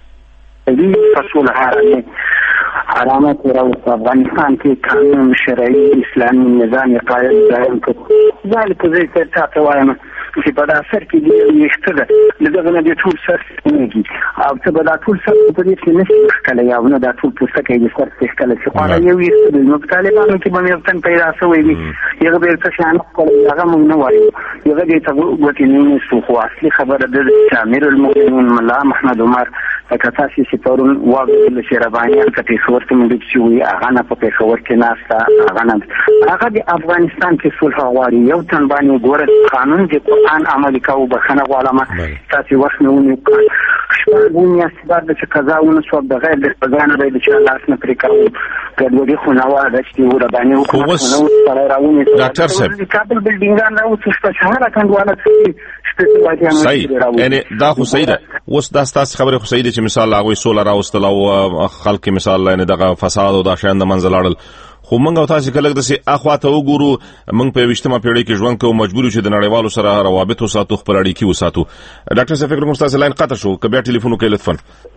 دې فصول حرامې حرامه تیراو. په افغانستان کې قانون شرعي اسلامي نظام قائم دائم کړ. ذلك زي ته وایم چې په داسر کې دی یشته ده دغه نه د ټول سر کېږي او ته به دا ټول سر په دې کې نشي کله یا نه دا ټول پوسټه کې د سر څخه کله چې قاره یو یشته د نو طالبانو کې به یو تن پیدا شوی دی یو به څه شان کوي هغه موږ نه وایو یو دې ته وګورئ نو څه خو اصلي خبره ده چې امیر المؤمنین مولا محمد عمر کتا چې سپورون واغله شهربانیان کته شورت مې چې وي هغه نه په پېښور کې ناستا هغه نه هغه د افغانستان کې صلح غواړي یو تن باندې ګوره قانون د قرآن عملي کوو بخنه غواړم تاسو وښنه ونیو شپږونی اسباب چې قضا ونه شو د غیر د قضانه به چې لاس نه پرې کوو ګډوډي خو نه واه د چې ور باندې حکومت نو سره راونی ډاکټر صاحب کابل بلډینګان راو څه شهر کندواله صحیح یعنی دا خو صحیح ده اوس دا ستاسو خبره خو صحیح ده چې مثال هغه سولر راوستل او خلک مثال نه دغه فساد او دا شان د منځ لاړل خو موږ او تاسو کله د سي اخواته وګورو موږ په وشتمه پیړۍ کې ژوند کوو مجبور یو چې د نړیوالو سره روابط وساتو خپل اړیکې وساتو. ډاکټر صاحب فکر کوم تاسو لاین قطع شو کبه ټلیفون وکړئ لطفا.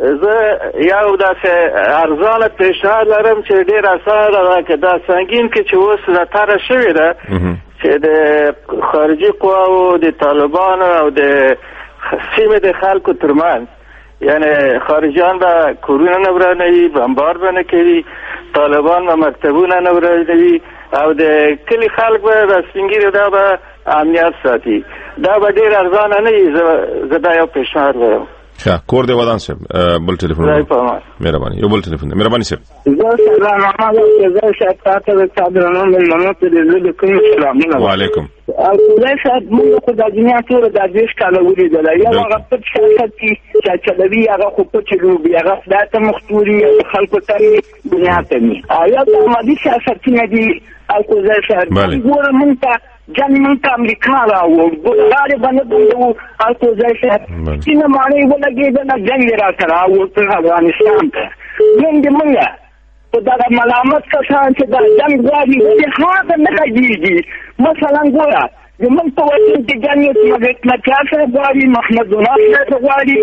زه یو داسې ارزانه پیشنهاد لرم چې ډیر اسانه ده که دا سنگین کې چې اوس د تر شوی ده چې د خارجي قواو د طالبان او د سیمه د خلکو ترمنځ یعنی خارجیان به کورونه نه ورانوي بمبار به نه کوي طالبان به مکتبونه نه ورانوي او د کلی خلک به د سپینګیرو دا به امنیت ساتي دا به ډېر ارزانه نه وي زه دا یو پیشنهاد لرم. ښه کور دی ودان صاحب بل ټلیفون مهرباني یو بل ټلیفون مهرباني صاحب زه سلام محمد زه شاید تاسو د صادرانو ملمنو ته د کوم سلامونه وعلیکم او زه شاید موږ خو د دنیا ټول د دې ښکاله ولیدل یو هغه په سیاست کې چې چلوي هغه خو په چلوي هغه د مختوري خلکو ته دنیا ته نه آیا د مادي سیاست نه دي او زه شاید ګوره مونږ ته جن من ته امریکا راو ګلاره باندې بندو او زه شاید چې نه معنی ولګي دا جنگ را سره او په افغانستان ته موږ موږ په دا ملامت کسان چې دا جنگ غواړي چې هغه نه کوي مثلا ګوره زمون په وطن کې جنګ مګر مچاسه غواړي محمد الله غواړي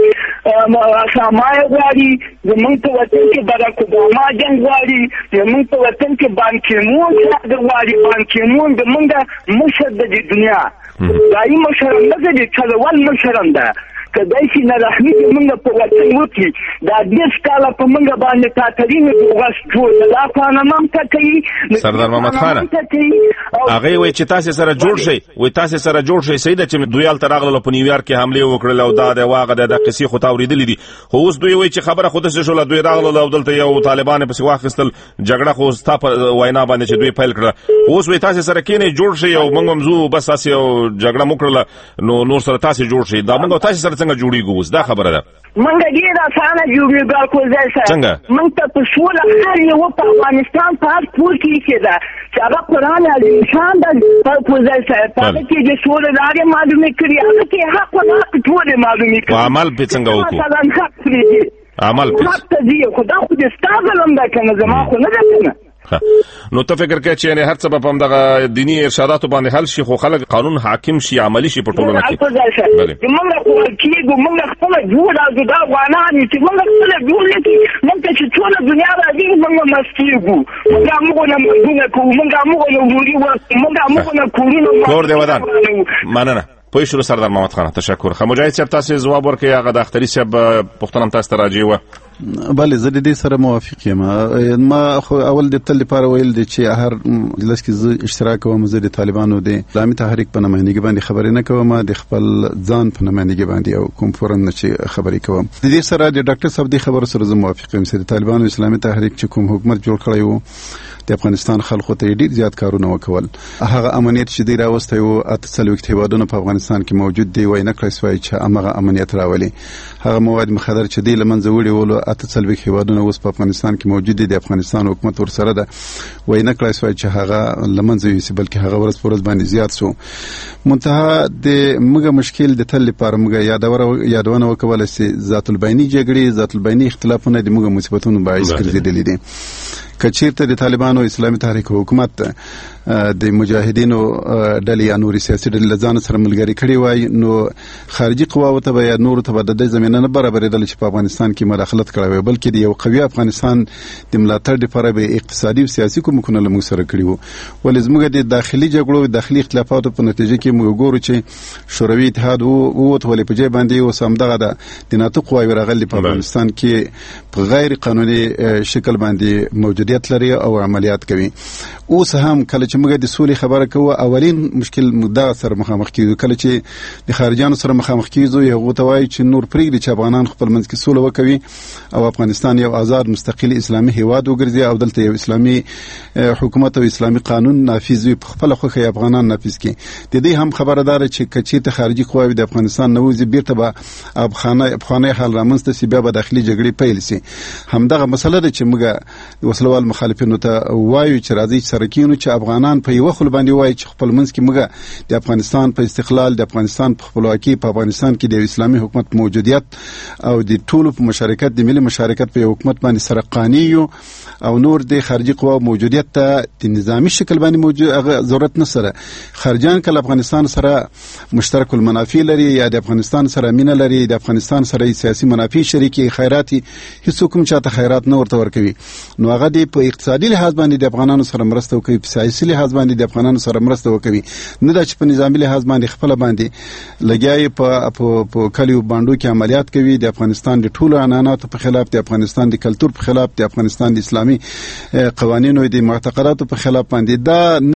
سامای غواړي زمون په وطن کې باراک اوباما جنګ غواړي زمون په وطن کې بان کیمون غواړي بان کیمون زمونږ مشر د دنیا دایي مشر نه دی چلول مشر ده کدای شي نه رحمت موږ په وطن وتی دا د سکاله په موږ باندې تاترین دوغس جوړ لا خانه مم ته کوي سردار محمد خان هغه وای چې تاسو سره جوړ شي وای تاسو سره جوړ شي سیده چې دویال ترغله په نیویارک کې حمله وکړل او دا د واغه د قصې خو تاوریدل دي خو اوس دوی وای چې خبره خود څه شول دوی راغله او دلته یو طالبان په واخستل جګړه خو ستا په وینا باندې چې دوی پیل کړه اوس وای تاسو سره کینې جوړ شي او موږ هم زو بس تاسو جګړه وکړه نو نور سره تاسو جوړ شي دا موږ تاسو سره څنګه جوړیږو اوس دا خبره ده منګه ډیر اسانه جوړیږي کو ځای سره څنګه موږ ته په سوله هر یو په افغانستان په هر پور کې کېده چې هغه قرآن انسان د په ځای سره په کې د سوله لارې معلومه کړی هغه کې حق او حق ټول معلومه کړی عمل په څنګه وکړو مثلا حق لري عمل په حق دی خدا خو دې ستاسو لم دا کنه زما خو نه ده نو ته فکر کوي چې هر څه په هم دغه دینی ارشادات باندې حل شي خو خلک قانون حاکم شي عملی شي په ټولنه کې بله موږ خو کېږو موږ خپل جوړ او دا غوانان چې موږ خپل جوړ کې موږ چې ټول دنیا راځي موږ مستیږو موږ موږ نه موږ کوو موږ موږ نه ووري موږ موږ نه کورونه کور دی ودان مننه پوه شو سردار محمد خان تشکر خو مجاهد صاحب تاسو جواب ورکړئ هغه د اختری صاحب پښتنه تاسو ته راځي و بله زه د دې سره موافق یم ما خو اول د تل لپاره ویل دي چې هر مجلس کې زه اشتراک کوم زه د طالبانو د اسلامي تحریک په نمائندګي باندې خبرې نه کوم د خپل ځان په نمائندګي باندې او کوم فورن چې خبرې کوم د دې سره د ډاکټر صاحب د خبرو سره زه موافق یم چې د طالبانو اسلامي تحریک چې کوم حکومت جوړ کړی وو د افغانستان خلکو ته ډیر زیات کارونه وکول. هغه امنیت چې دی راوسته یو اته څلوېښت هیوادونه په افغانستان کې موجود دی وای نه کړی سوای چې هغه امنیت راولي. هغه مواد مخدر چې دی لمنځه وړي ولو اته څلوېښت هیوادونه اوس په افغانستان کې موجود دي. د افغانستان حکومت ورسره ده وای نه کړی سوای چې هغه لمنځه یوسي بلکې هغه ورځ په ورځ باندې زیات سو. منتها د موږ مشکل د تل لپاره موږ یادونه یادونه وکول چې ذات البینی جګړې ذات البینی اختلافونه د موږ مصیبتونو باعث ګرځېدلې دي. کچیرته د طالبانو اسلامي تحریک حکومت د مجاهدینو ډلې یا نوري سیاسي ډلې ځان سره ملګری کړي وای نو خارجي قواو ته به یا نور ته به د زمينه نه برابرېدل چې په افغانستان کې مداخلت کړي وي بلکې د یو قوي افغانستان د ملاتړ لپاره به اقتصادي او سیاسي کومکونه لمو سره کړي وو. ولې زموږ د داخلي جګړو داخلي اختلافاتو په نتیجه کې موږ ګورو چې شوروي اتحاد وو ولې په ځای باندې اوس هم دغه د ناتو قواوی راغلي په افغانستان کې په غیر قانوني شکل باندې موجودیت لري او عملیات کوي. اوس هم کله چې موږ د سولې خبره کوو اولین مشکل مدعا سره مخامخ کیږو. کله چې د خارجانو سره مخامخ کیږو یو غوتوای چې نور پرېږدي چې افغانان خپل منځ کې سوله وکوي او افغانستان یو آزاد مستقل اسلامي هیواد وګرځي او دلته یو اسلامي حکومت او اسلامي قانون نافذ وي په خپل خوخه افغانان نافذ کړي. د دې هم خبردار چې کچې ته خارجي قواوی د افغانستان نوځي بیرته به افغاني افغاني حال رامنځته سي بیا به داخلي جګړې پیل سي. همدغه مسله ده چې موږ وسلوال مخالفینو ته وایو چې راځي سرکینو چې افغانان په یو خل باندې وایي چې خپل منځ کې موږ د افغانستان په استقلال د افغانستان په خپلواکي په افغانستان کې د اسلامي حکومت موجودیت او د ټولو په مشارکت د ملي مشارکت په حکومت باندې سره قانوني او نور د خارجي قوا موجودیت ته د نظامی شکل باندې موجود ضرورت نه سره خارجان کله افغانستان سره مشترک المنافع لري یا د افغانستان سره مینه لري د افغانستان سره سیاسي منافع شریکي خیراتي هیڅ کوم چاته خیرات نه ورته ورکوي نو هغه د په اقتصادي لحاظ باندې د افغانانو سره مرسته کوي په سیاسي لحاظ باندې د افغانانو سره مرسته وکوي نه دا چې په نظامی لحاظ باندې خپل باندې لګیاي په په کلیو باندې کې عملیات کوي د افغانستان د ټولو عنعناتو په خلاف د افغانستان د کلچر په خلاف د افغانستان د اسلامي قوانینو د معتقداتو په خلاف باندې دا